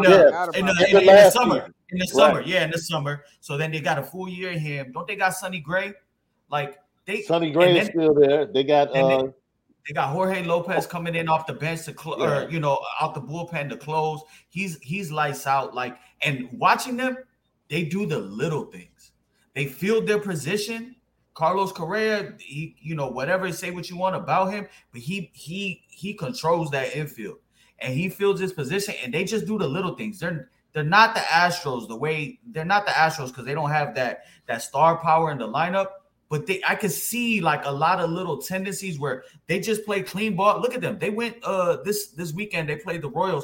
the summer. In the summer, right. Yeah, in the summer. So then they got a full year in him. Don't they got Sonny Gray? Sonny Gray is still there. They got they got Jorge Lopez coming in off the bench to out the bullpen to close. He's lights out. And watching them, they do the little things. They field their position. Carlos Correa, whatever, say what you want about him, but he controls that infield and he fields his position, and they just do the little things. They're not the Astros they're not the Astros because they don't have that star power in the lineup, but I could see like a lot of little tendencies where they just play clean ball. Look at them. They went this weekend, they played the Royals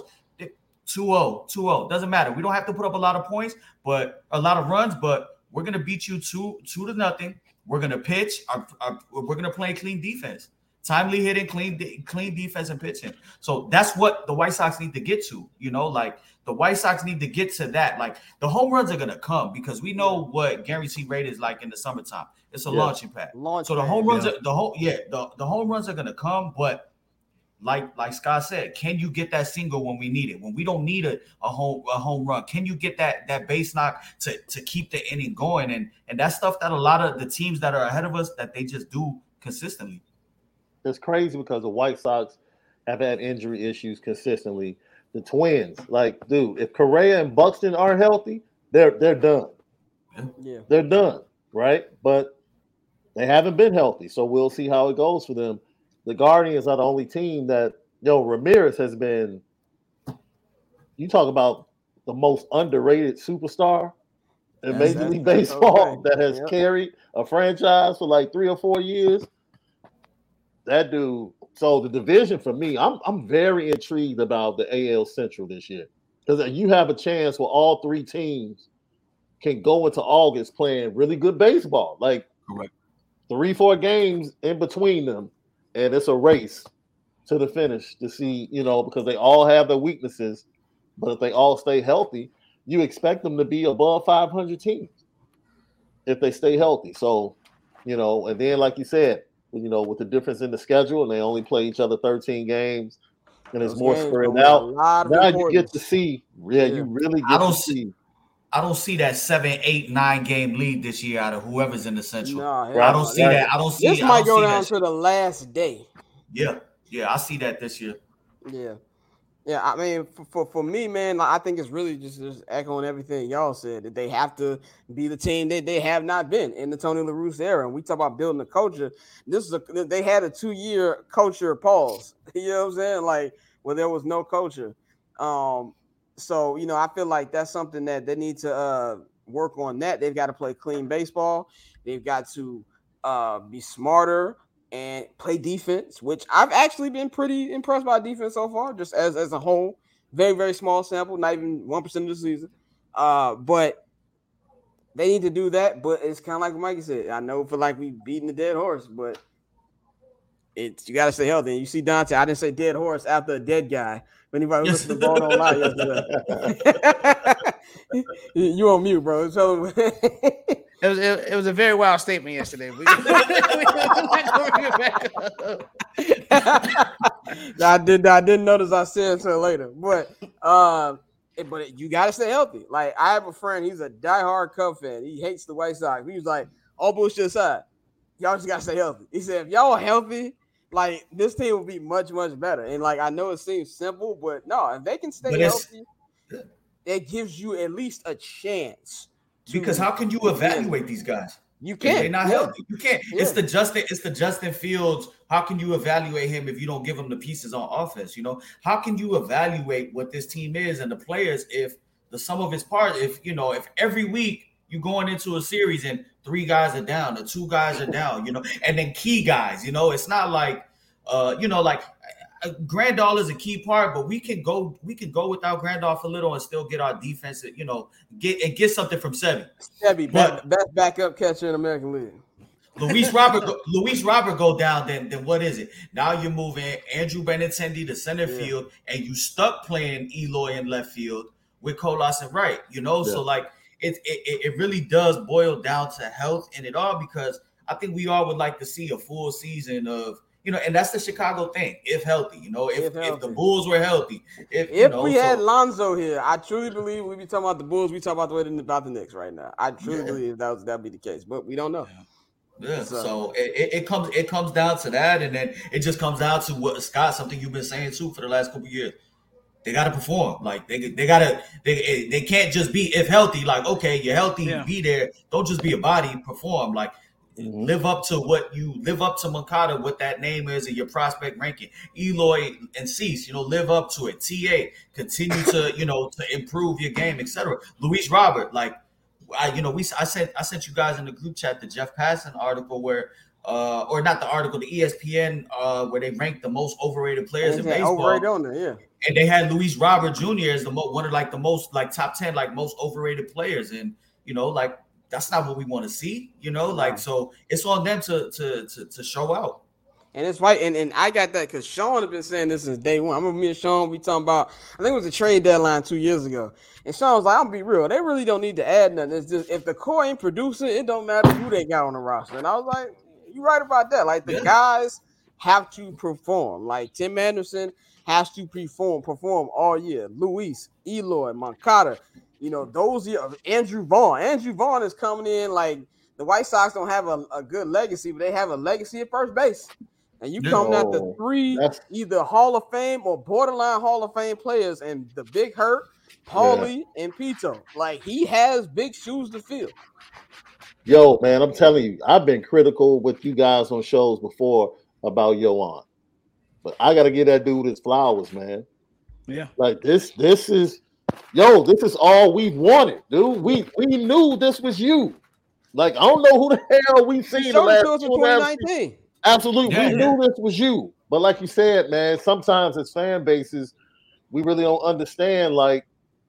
2-0. Doesn't matter. We don't have to put up a lot of points, but a lot of runs, but we're going to beat you 2-0. We're going to pitch. We're going to play clean defense, timely hitting, clean defense and pitching. So that's what the White Sox need to get to, the White Sox need to get to that. Like the home runs are going to come because we know what guaranteed rate is like in the summertime. It's a launching pad. So the home runs, the home runs are going to come. But like Scott said, can you get that single when we need it? When we don't need a home run, can you get that base knock to keep the inning going? And that's stuff that a lot of the teams that are ahead of us that they just do consistently. It's crazy because the White Sox have had injury issues consistently. The Twins, if Correa and Buxton aren't healthy, they're done. Yeah, they're done, right? But they haven't been healthy, so we'll see how it goes for them. The Guardians are the only team that, Ramirez has been, you talk about the most underrated superstar in Major League Baseball that has carried a franchise for like 3 or 4 years. That dude. So the division for me, I'm very intrigued about the AL Central this year because you have a chance where all 3 teams can go into August playing really good baseball, like 3-4 games in between them. And it's a race to the finish to see, because they all have their weaknesses. But if they all stay healthy, you expect them to be above 500 teams if they stay healthy. So, and then like you said, with the difference in the schedule and they only play each other 13 games and it's more spread out. Now you get to see, you really get to see. I don't see that 7, 8, 9 game lead this year out of whoever's in the Central. No, I don't see that. I don't see. This might go down to the last day. Yeah, I see that this year. Yeah. I mean, for me, man, I think it's really just echoing everything y'all said that they have to be the team that they have not been in the Tony La Russa era. And we talk about building a culture. They had a 2-year culture pause. You know what I'm saying? Where there was no culture. So, I feel like that's something that they need to work on that. They've got to play clean baseball. They've got to be smarter and play defense, which I've actually been pretty impressed by defense so far, just as a whole. Very, very small sample, not even 1% of the season. But they need to do that. But it's kind of like what Mikey said. I know feel like we beating the dead horse, but you got to stay healthy. And you see Dante, I didn't say dead horse after a dead guy. If anybody was listening to Ball Don't Lie yesterday. You on mute, bro. So it was a very wild statement yesterday. I didn't notice I said so later. But you got to stay healthy. Like, I have a friend, he's a diehard Cub fan. He hates the White Sox. He was like, all bullshit aside, y'all just got to stay healthy. He said, if y'all are healthy, this team will be much, much better. And I know it seems simple, but no, if they can stay healthy, it gives you at least a chance. Because how can you evaluate these guys? You can't. They're not healthy. You can't. Yeah. It's the Justin Fields. How can you evaluate him if you don't give him the pieces on offense? You know, how can you evaluate what this team is and the players if the sum of its parts? If every week you going into a series and 3 guys are down or 2 guys are down, you know, and then key guys. You know, it's not like Grandal is a key part, but we can go without Grandal for a little and still get our defense, you know, get something from Sebi. Sebi, best backup catcher in American League. Luis Robert go down, then what is it? Now you're moving Andrew Benintendi to center field, and you stuck playing Eloy in left field with Colas in right, you know? Yeah. So, like, it really does boil down to health in it all, because I think we all would like to see a full season of, you know, and that's the Chicago thing. If healthy, you know, if the Bulls were healthy, we had Lonzo here, I truly believe we'd be talking about the Bulls. We talk about the Knicks right now. I truly believe that'd be the case, but we don't know. Yeah. So it comes down to that, and then it just comes down to what Scott, something you've been saying too for the last couple of years. They got to perform. Like they can't just be if healthy. Like, okay, you're healthy, be there. Don't just be a body. Perform. Like. Live up to Moncada, what that name is in your prospect ranking. Eloy and Cease, you know, live up to it. TA, continue to, you know, to improve your game, etc. Luis Robert, like, I sent you guys in the group chat the Jeff Passan article where, or not the article, the ESPN, where they ranked the most overrated players in baseball. Overrated on there, yeah. And they had Luis Robert Jr. as one of like the most like top 10 like most overrated players, and you know, like. That's not what we want to see, you know. Like, so it's on them to show out. And it's right, and I got that because Sean has been saying this since day one. I remember me and Sean, we talking about, I think it was a trade deadline 2 years ago, and Sean was like, "I'm gonna be real, they really don't need to add nothing. It's just if the core ain't producing, it don't matter who they got on the roster." And I was like, "You're right about that. Like the guys have to perform. Like Tim Anderson has to perform all year. Luis, Eloy, Moncada." You know, those are Andrew Vaughn. Andrew Vaughn is coming in like the White Sox don't have a good legacy, but they have a legacy at first base. And you coming at the 3 either Hall of Fame or borderline Hall of Fame players, and the Big Hurt, Paulie, and Pito. Like, he has big shoes to fill. Yo, man, I'm telling you, I've been critical with you guys on shows before about Yohan. But I got to give that dude his flowers, man. Yeah. Like, this is... Yo, this is all we wanted, dude. We knew this was you. Like, I don't know who the hell we seen the last 2019. Absolutely, we knew this was you. But like you said, man, sometimes as fan bases, we really don't understand. Like,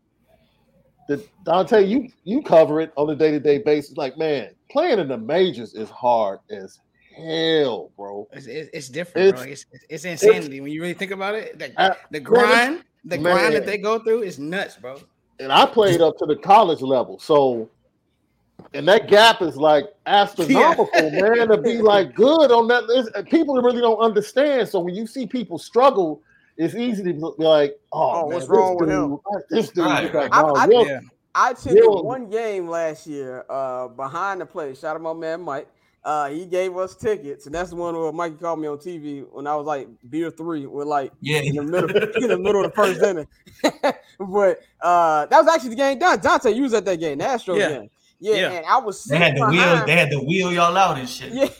Dante, you cover it on a day-to-day basis. Like, man, playing in the majors is hard as hell, bro. It's different, bro. It's insanity when you really think about it. The grind. The grind that they go through is nuts, bro. And I played up to the college level, so and that gap is like astronomical, man. To be like good on that, people really don't understand. So when you see people struggle, it's easy to be like, "Oh, man, what's wrong with him?" This dude, I attended one game last year behind the plate. Shout out my man Mike. He gave us tickets, and that's the one where Mikey called me on TV when I was like beer 3. We're like in the middle of the first inning. But that was actually the game. Dante, you was at that game, the Astros game. Yeah, and I was they had the wheel y'all out and shit. Yeah.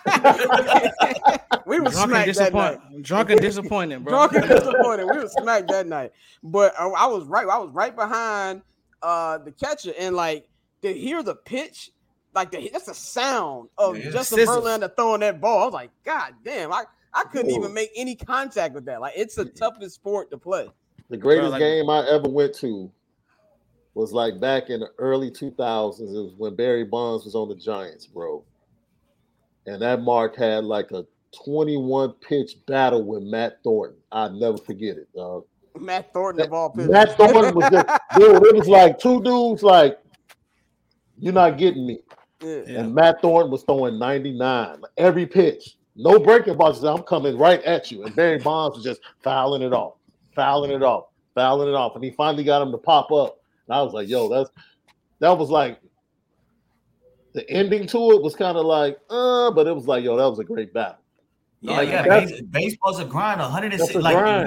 We were smacked that night. Drunk and disappointed, bro. We were smacked that night. But I was right behind the catcher, and like to hear the pitch. Like that's the sound of Justin Verlander throwing that ball. I was like, God damn, I couldn't even make any contact with that. Like, it's the toughest sport to play. The greatest game I ever went to was like back in the early 2000s. It was when Barry Bonds was on the Giants, bro. And that Mark had like a 21 pitch battle with Matt Thornton. I'll never forget it, dog. Matt Thornton of all pitchers. Matt Thornton was just, dude, it was like two dudes like, you're not getting me. Yeah. And Matt Thornton was throwing 99 every pitch. No breaking balls. I'm coming right at you. And Barry Bonds was just fouling it off. And he finally got him to pop up. And I was like, yo, that was like the ending to it was kind of like, but it was like, yo, that was a great battle. Yeah, baseball's a grind. 106.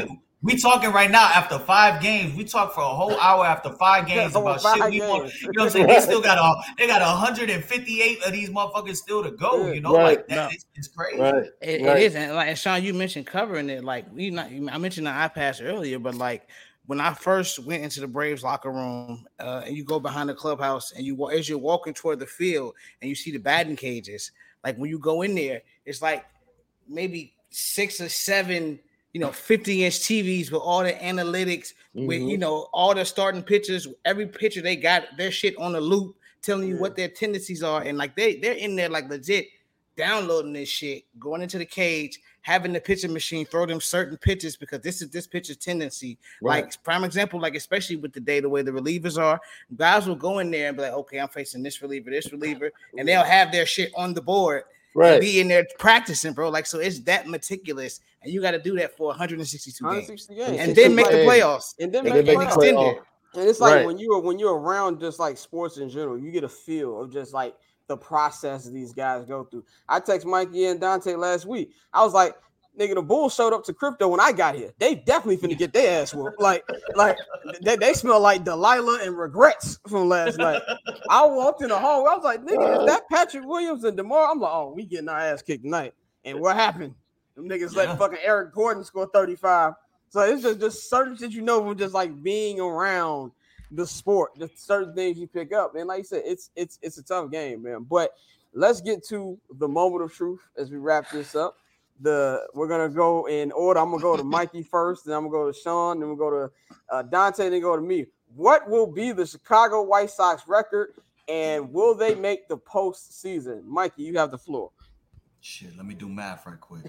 We talking right now after 5 games. We talk for a whole hour after 5 games about shit we want. You know what I'm saying? They still got 158 of these motherfuckers still to go. You know, like that. It's crazy. Right. It is, and like Sean, you mentioned covering it. Like I mentioned the iPads earlier, but like when I first went into the Braves locker room, and you go behind the clubhouse, and as you're walking toward the field, and you see the batting cages. Like when you go in there, it's like maybe 6 or 7. 50-inch TVs with all the analytics, with all the starting pitchers, every pitcher they got their shit on the loop, telling you what their tendencies are, and like they're in there like legit downloading this shit, going into the cage, having the pitcher machine throw them certain pitches because this is this pitcher's tendency. Right. Like prime example, like especially with the way the relievers are, guys will go in there and be like, okay, I'm facing this reliever, and they'll have their shit on the board. Right. Be in there practicing, bro. Like, so it's that meticulous, and you got to do that for 162 games. And then make the playoffs. And then make the playoffs. And it's like when you're around just like sports in general, you get a feel of just like the process these guys go through. I text Mikey and Dante last week. I was like, nigga, the Bulls showed up to crypto when I got here. They definitely finna get their ass whooped. Like they smell like Delilah and regrets from last night. I walked in the hallway. I was like, nigga, is that Patrick Williams and DeMar? I'm like, oh, we getting our ass kicked tonight. And what happened? Them niggas let fucking Eric Gordon score 35. So it's just certain shit from just like being around the sport, just certain things you pick up. And like you said, it's a tough game, man. But let's get to the moment of truth as we wrap this up. We're gonna go in order. I'm gonna go to Mikey first, then I'm gonna go to Sean, then we'll go to Dante, then go to me. What will be the Chicago White Sox record, and will they make the postseason? Mikey, you have the floor. Shit, let me do math right quick.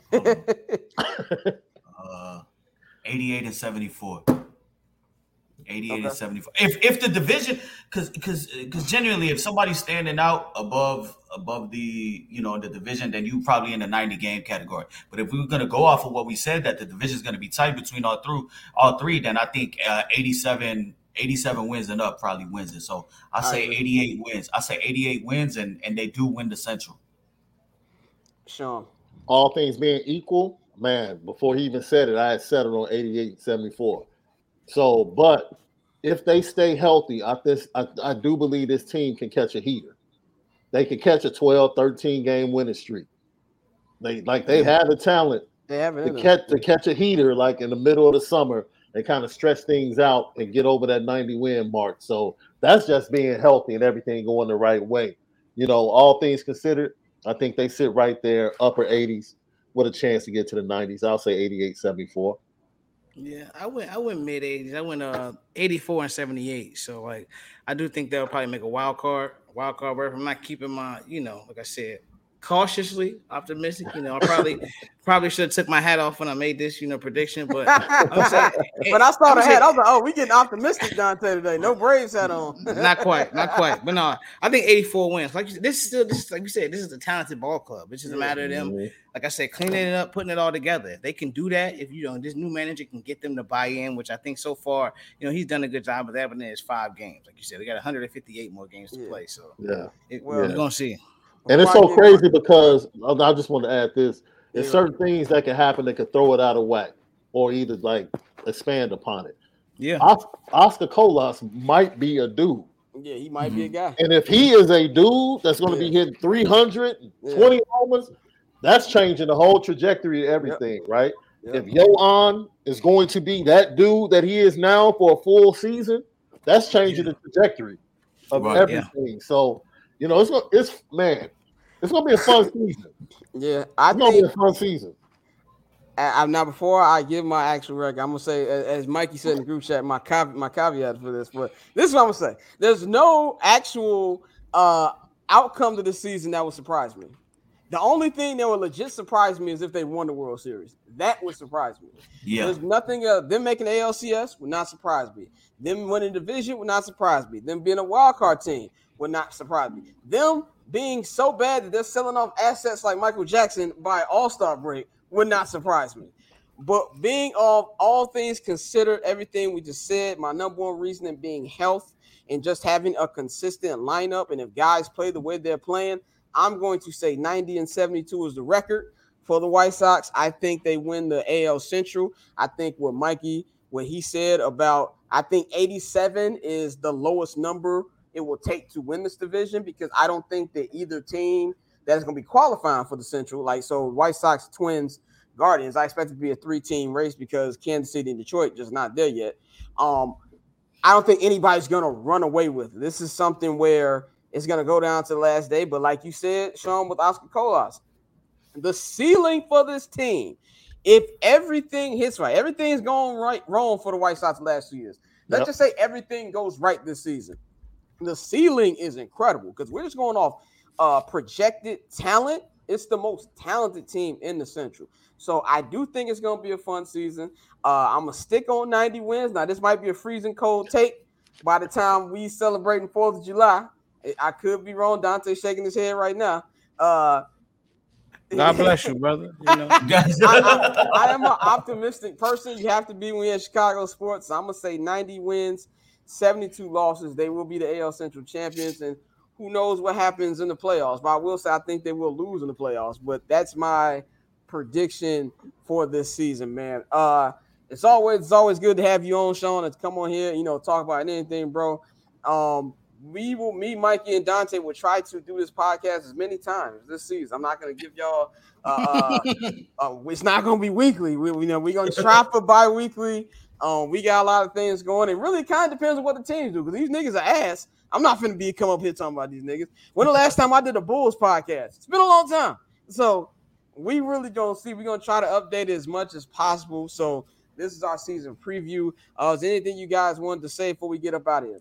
88 and 74. 88 and 74. If the division, because genuinely, if somebody's standing out above the the division, then you probably in the 90 game category. But if we were gonna go off of what we said that the division is gonna be tight between all three, then I think 87 wins and up probably wins it. So I say 88 wins. I say 88 wins, and they do win the Central. Sean, all things being equal, man. Before he even said it, I had settled on 88-74. So, but if they stay healthy, I do believe this team can catch a heater. They can catch a 12, 13 game winning streak. They have the talent to catch a heater like in the middle of the summer and kind of stretch things out and get over that 90 win mark. So that's just being healthy and everything going the right way. All things considered, I think they sit right there, upper 80s, with a chance to get to the 90s. I'll say 88-74. Yeah, I went mid 80s. I went 84 and 78. So like I do think they'll probably make a wild card berth. I'm not keeping my, like I said, cautiously optimistic. I probably should have took my hat off when I made this, prediction. But I'm saying, but I saw the hat. I was like, oh, we getting optimistic, Dante, today. No Braves hat on. Not quite. But no, I think 84 wins. Like this is like you said, this is a talented ball club. It's just a matter of them, like I said, cleaning it up, putting it all together. They can do that if this new manager can get them to buy in, which I think so far, he's done a good job of that. But then it's 5 games, like you said, they got 158 more games to play. So we're gonna see. And it's so crazy because I just want to add this. There's certain things that can happen that could throw it out of whack or either like expand upon it. Yeah. Oscar Colas might be a dude. Yeah, he might be a guy. And if he is a dude that's going to be hitting 320 homers, that's changing the whole trajectory of everything, right? Yep. If Yohan is going to be that dude that he is now for a full season, that's changing the trajectory of everything. Yeah. So, it's gonna be a fun season. Yeah, it's gonna be a fun season. Now, before I give my actual record, I'm gonna say, as Mikey said in the group chat, my caveat for this. But this is what I'm gonna say: there's no actual outcome to the season that would surprise me. The only thing that would legit surprise me is if they won the World Series. That would surprise me. Yeah, there's nothing. Them making the ALCS would not surprise me. Them winning the division would not surprise me. Them being a wild card team would not surprise me. Them being so bad that they're selling off assets like Michael Jackson by All-Star break would not surprise me. But being all things considered, everything we just said, my number one reason being health and just having a consistent lineup. And if guys play the way they're playing, I'm going to say 90 and 72 is the record for the White Sox. I think they win the AL Central. I think what he said about, I think 87 is the lowest number it will take to win this division, because I don't think that either team that is going to be qualifying for the Central, like, so White Sox, Twins, Guardians, I expect it to be a 3-team race because Kansas City and Detroit just not there yet. I don't think anybody's going to run away with it. This is something where it's going to go down to the last day. But like you said, Sean, with Oscar Colas, the ceiling for this team, if everything hits right, everything's going wrong for the White Sox the last 2 years. Let's just say everything goes right this season. The ceiling is incredible because we're just going off projected talent. It's the most talented team in the Central. So I do think it's going to be a fun season. I'm going to stick on 90 wins. Now, this might be a freezing cold take by the time we celebrating 4th of July. I could be wrong. Dante's shaking his head right now. God bless you, brother. You know. I am an optimistic person. You have to be when you're in Chicago sports. So I'm going to say 90 wins, 72 losses. They will be the AL Central champions. And who knows what happens in the playoffs. But I will say I think they will lose in the playoffs. But that's my prediction for this season, man. It's always good to have you on, Sean, and come on here, talk about anything, bro. Me, Mikey, and Dante will try to do this podcast as many times this season. I'm not going to give y'all it's not going to be weekly. We're going to try for bi-weekly. We got a lot of things going. It really kind of depends on what the teams do, because these niggas are ass. I'm not finna come up here talking about these niggas. When the last time I did a Bulls podcast? It's been a long time. So we really gonna see. We're gonna try to update it as much as possible. So this is our season preview. Is there anything you guys wanted to say before we get up out of here?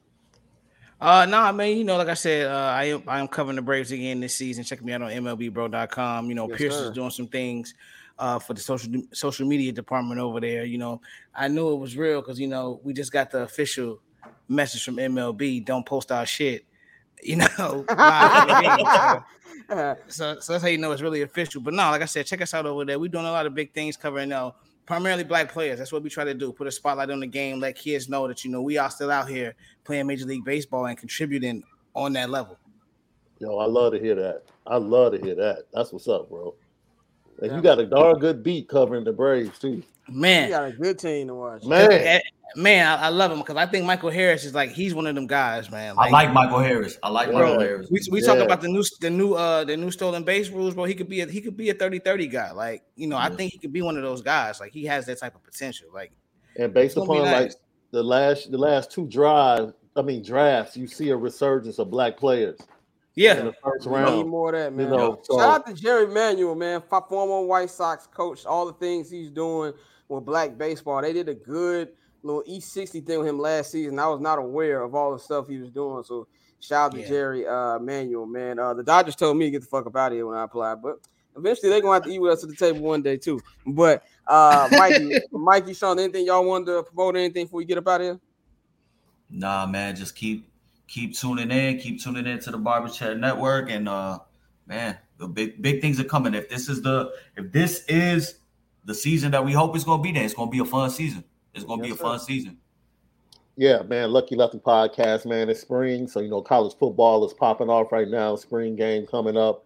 I mean, like I said, I am covering the Braves again this season. Check me out on MLBBro.com. Yes, Pierce sir. is doing some things for the social media department over there. I knew it was real because we just got the official message from MLB. Don't post our shit. So that's how you know it's really official. But no, like I said, check us out over there. We're doing a lot of big things covering primarily black players. That's what we try to do. Put a spotlight on the game, let kids know that we are still out here playing Major League Baseball and contributing on that level. Yo, I love to hear that. That's what's up, bro. And you got a darn good beat covering the Braves too. Man, you got a good team to watch. Man, I love him because I think Michael Harris is he's one of them guys, man. I like Michael Harris. Michael Harris. We talk about the new stolen base rules, bro. He could be a 30-30 guy. I think he could be one of those guys. He has that type of potential. And based upon the last two drafts, you see a resurgence of black players. Yeah, in the first round. Need more of that, man. Shout out to Jerry Manuel, man, former White Sox coach. All the things he's doing with black baseball. They did a good little E60 thing with him last season. I was not aware of all the stuff he was doing. So shout out to Jerry Manuel, man. The Dodgers told me to get the fuck up out of here when I applied, but eventually they're gonna have to eat with us at the table one day too. But Mikey, Sean, anything y'all wanted to promote? Anything before we get up out of here? Nah, man, just keep tuning in. Keep tuning in to the Barber Chat Network, and man, the big things are coming. If this is the season that we hope it's gonna be, then it's gonna be a fun season. It's going to be a fun season. Yeah, man. Lucky Lefty podcast, man. It's spring. So, college football is popping off right now. Spring game coming up.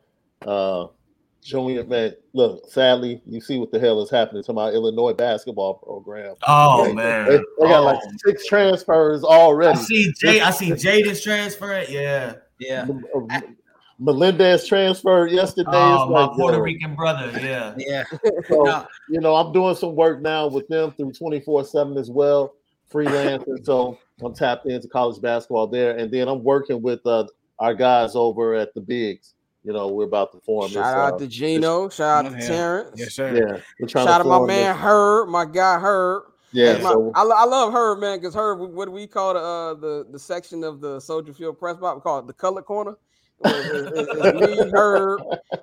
Junior, man, look, sadly, you see what the hell is happening to my Illinois basketball program. Oh, man. They got 6 transfers already. I see Jaden's transfer. Yeah. Yeah. Melendez transferred yesterday. Oh, my Puerto Rican brother, yeah. Yeah. So, I'm doing some work now with them through 24/7 as well, freelance. And so I'm tapped into college basketball there. And then I'm working with our guys over at the Bigs. We're about to form. Shout out to Gino. Shout out to Terrence. Yes, sir. Yeah. Shout out to my man Herb, my guy Herb. Yeah, I love Herb, man, because Herb, what do we call the section of the Soldier Field press box? We call it the color corner. It's me, Herb,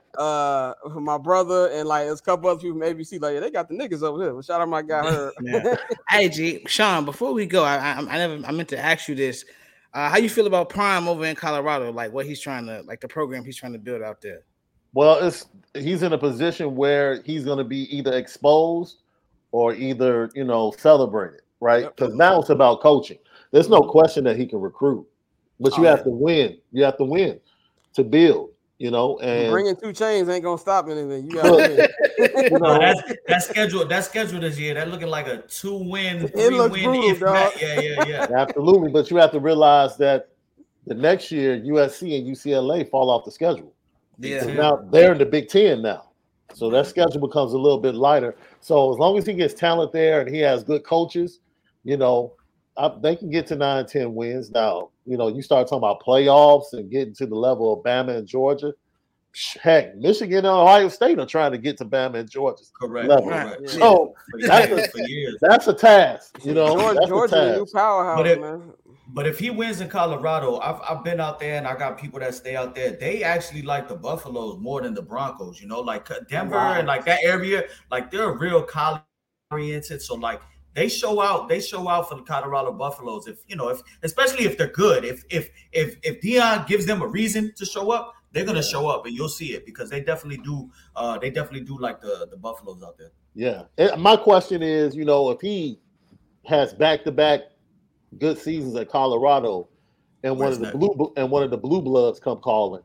my brother, and there's a couple other people from ABC. They got the niggas over here. Well, shout out my guy Herb. Yeah. Hey, G, Sean, before we go, I meant to ask you this. How you feel about Prime over in Colorado? What he's trying to, the program he's trying to build out there? Well, he's in a position where he's going to be either exposed or either celebrated, right? Because now it's about coaching. There's no question that he can recruit, but you have to win. You have to win to build. And bringing 2 chains ain't gonna stop anything. You got that schedule this year. That looking like a 2-win, 3-win. Brutal, dog. Yeah. Absolutely, but you have to realize that the next year USC and UCLA fall off the schedule. Yeah. Now they're in the Big Ten now, so that schedule becomes a little bit lighter. So as long as he gets talent there and he has good coaches, they can get to 9-10 wins. Now, you start talking about playoffs and getting to the level of Bama and Georgia. Heck, Michigan and Ohio State are trying to get to Bama and Georgia's level. Correct. So that's a task. Georgia, a new powerhouse, man. But if he wins in Colorado, I've been out there and I got people that stay out there. They actually like the Buffaloes more than the Broncos. Like Denver and like that area, like they're real college oriented. So like. They show out for the Colorado Buffaloes especially if they're good. If Deion gives them a reason to show up, they're gonna show up, and you'll see it because they definitely do. They definitely do like the Buffaloes out there. Yeah. And my question is, if he has back-to-back good seasons at Colorado, and one of the blue bloods come calling.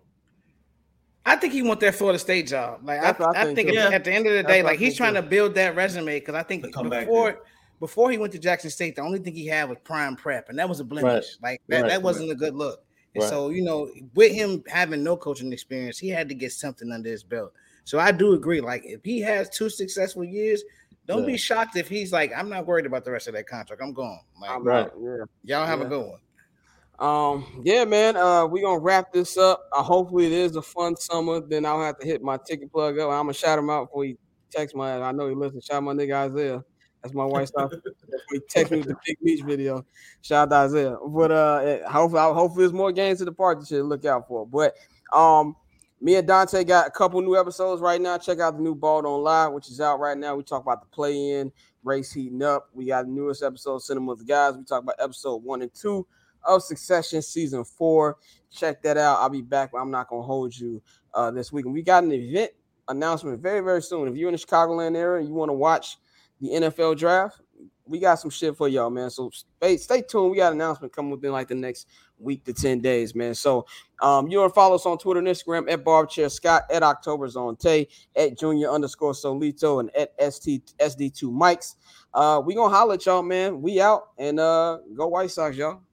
I think he want that Florida State job. Like I think at the end of the day, like he's trying to build that resume because I think before he went to Jackson State, the only thing he had was prime prep, and that was a blemish. That wasn't a good look. And so, with him having no coaching experience, he had to get something under his belt. So I do agree. Like, if he has 2 successful years, don't be shocked if he's like, I'm not worried about the rest of that contract. I'm going. Like, y'all have a good one. Man. We're gonna wrap this up. Hopefully it is a fun summer. Then I'll have to hit my ticket plug up. I'm gonna shout him out before he texts my. I know he listens. Shout out my nigga Isaiah. That's my wife's stuff. He texted me with the Big Beach video. Shout out to Isaiah. But hopefully there's more games to the park that you should look out for. But me and Dante got a couple new episodes right now. Check out the new Bald on Live, which is out right now. We talk about the play-in, race heating up. We got the newest episode, Cinema with the Guys. We talk about episode 1 and 2 of Succession season 4. Check that out. I'll be back, but I'm not gonna hold you this week. And we got an event announcement very, very soon. If you're in the Chicagoland area and you want to watch the NFL draft, we got some shit for y'all, man. So stay tuned. We got an announcement coming within like the next week to 10 days, man. So you want to follow us on Twitter and Instagram at Barbchair Scott, at Octoberzone Tay, at Junior_Solito, and at SD2 Mikes. We gonna holler at y'all, man. We out, and go White Sox, y'all.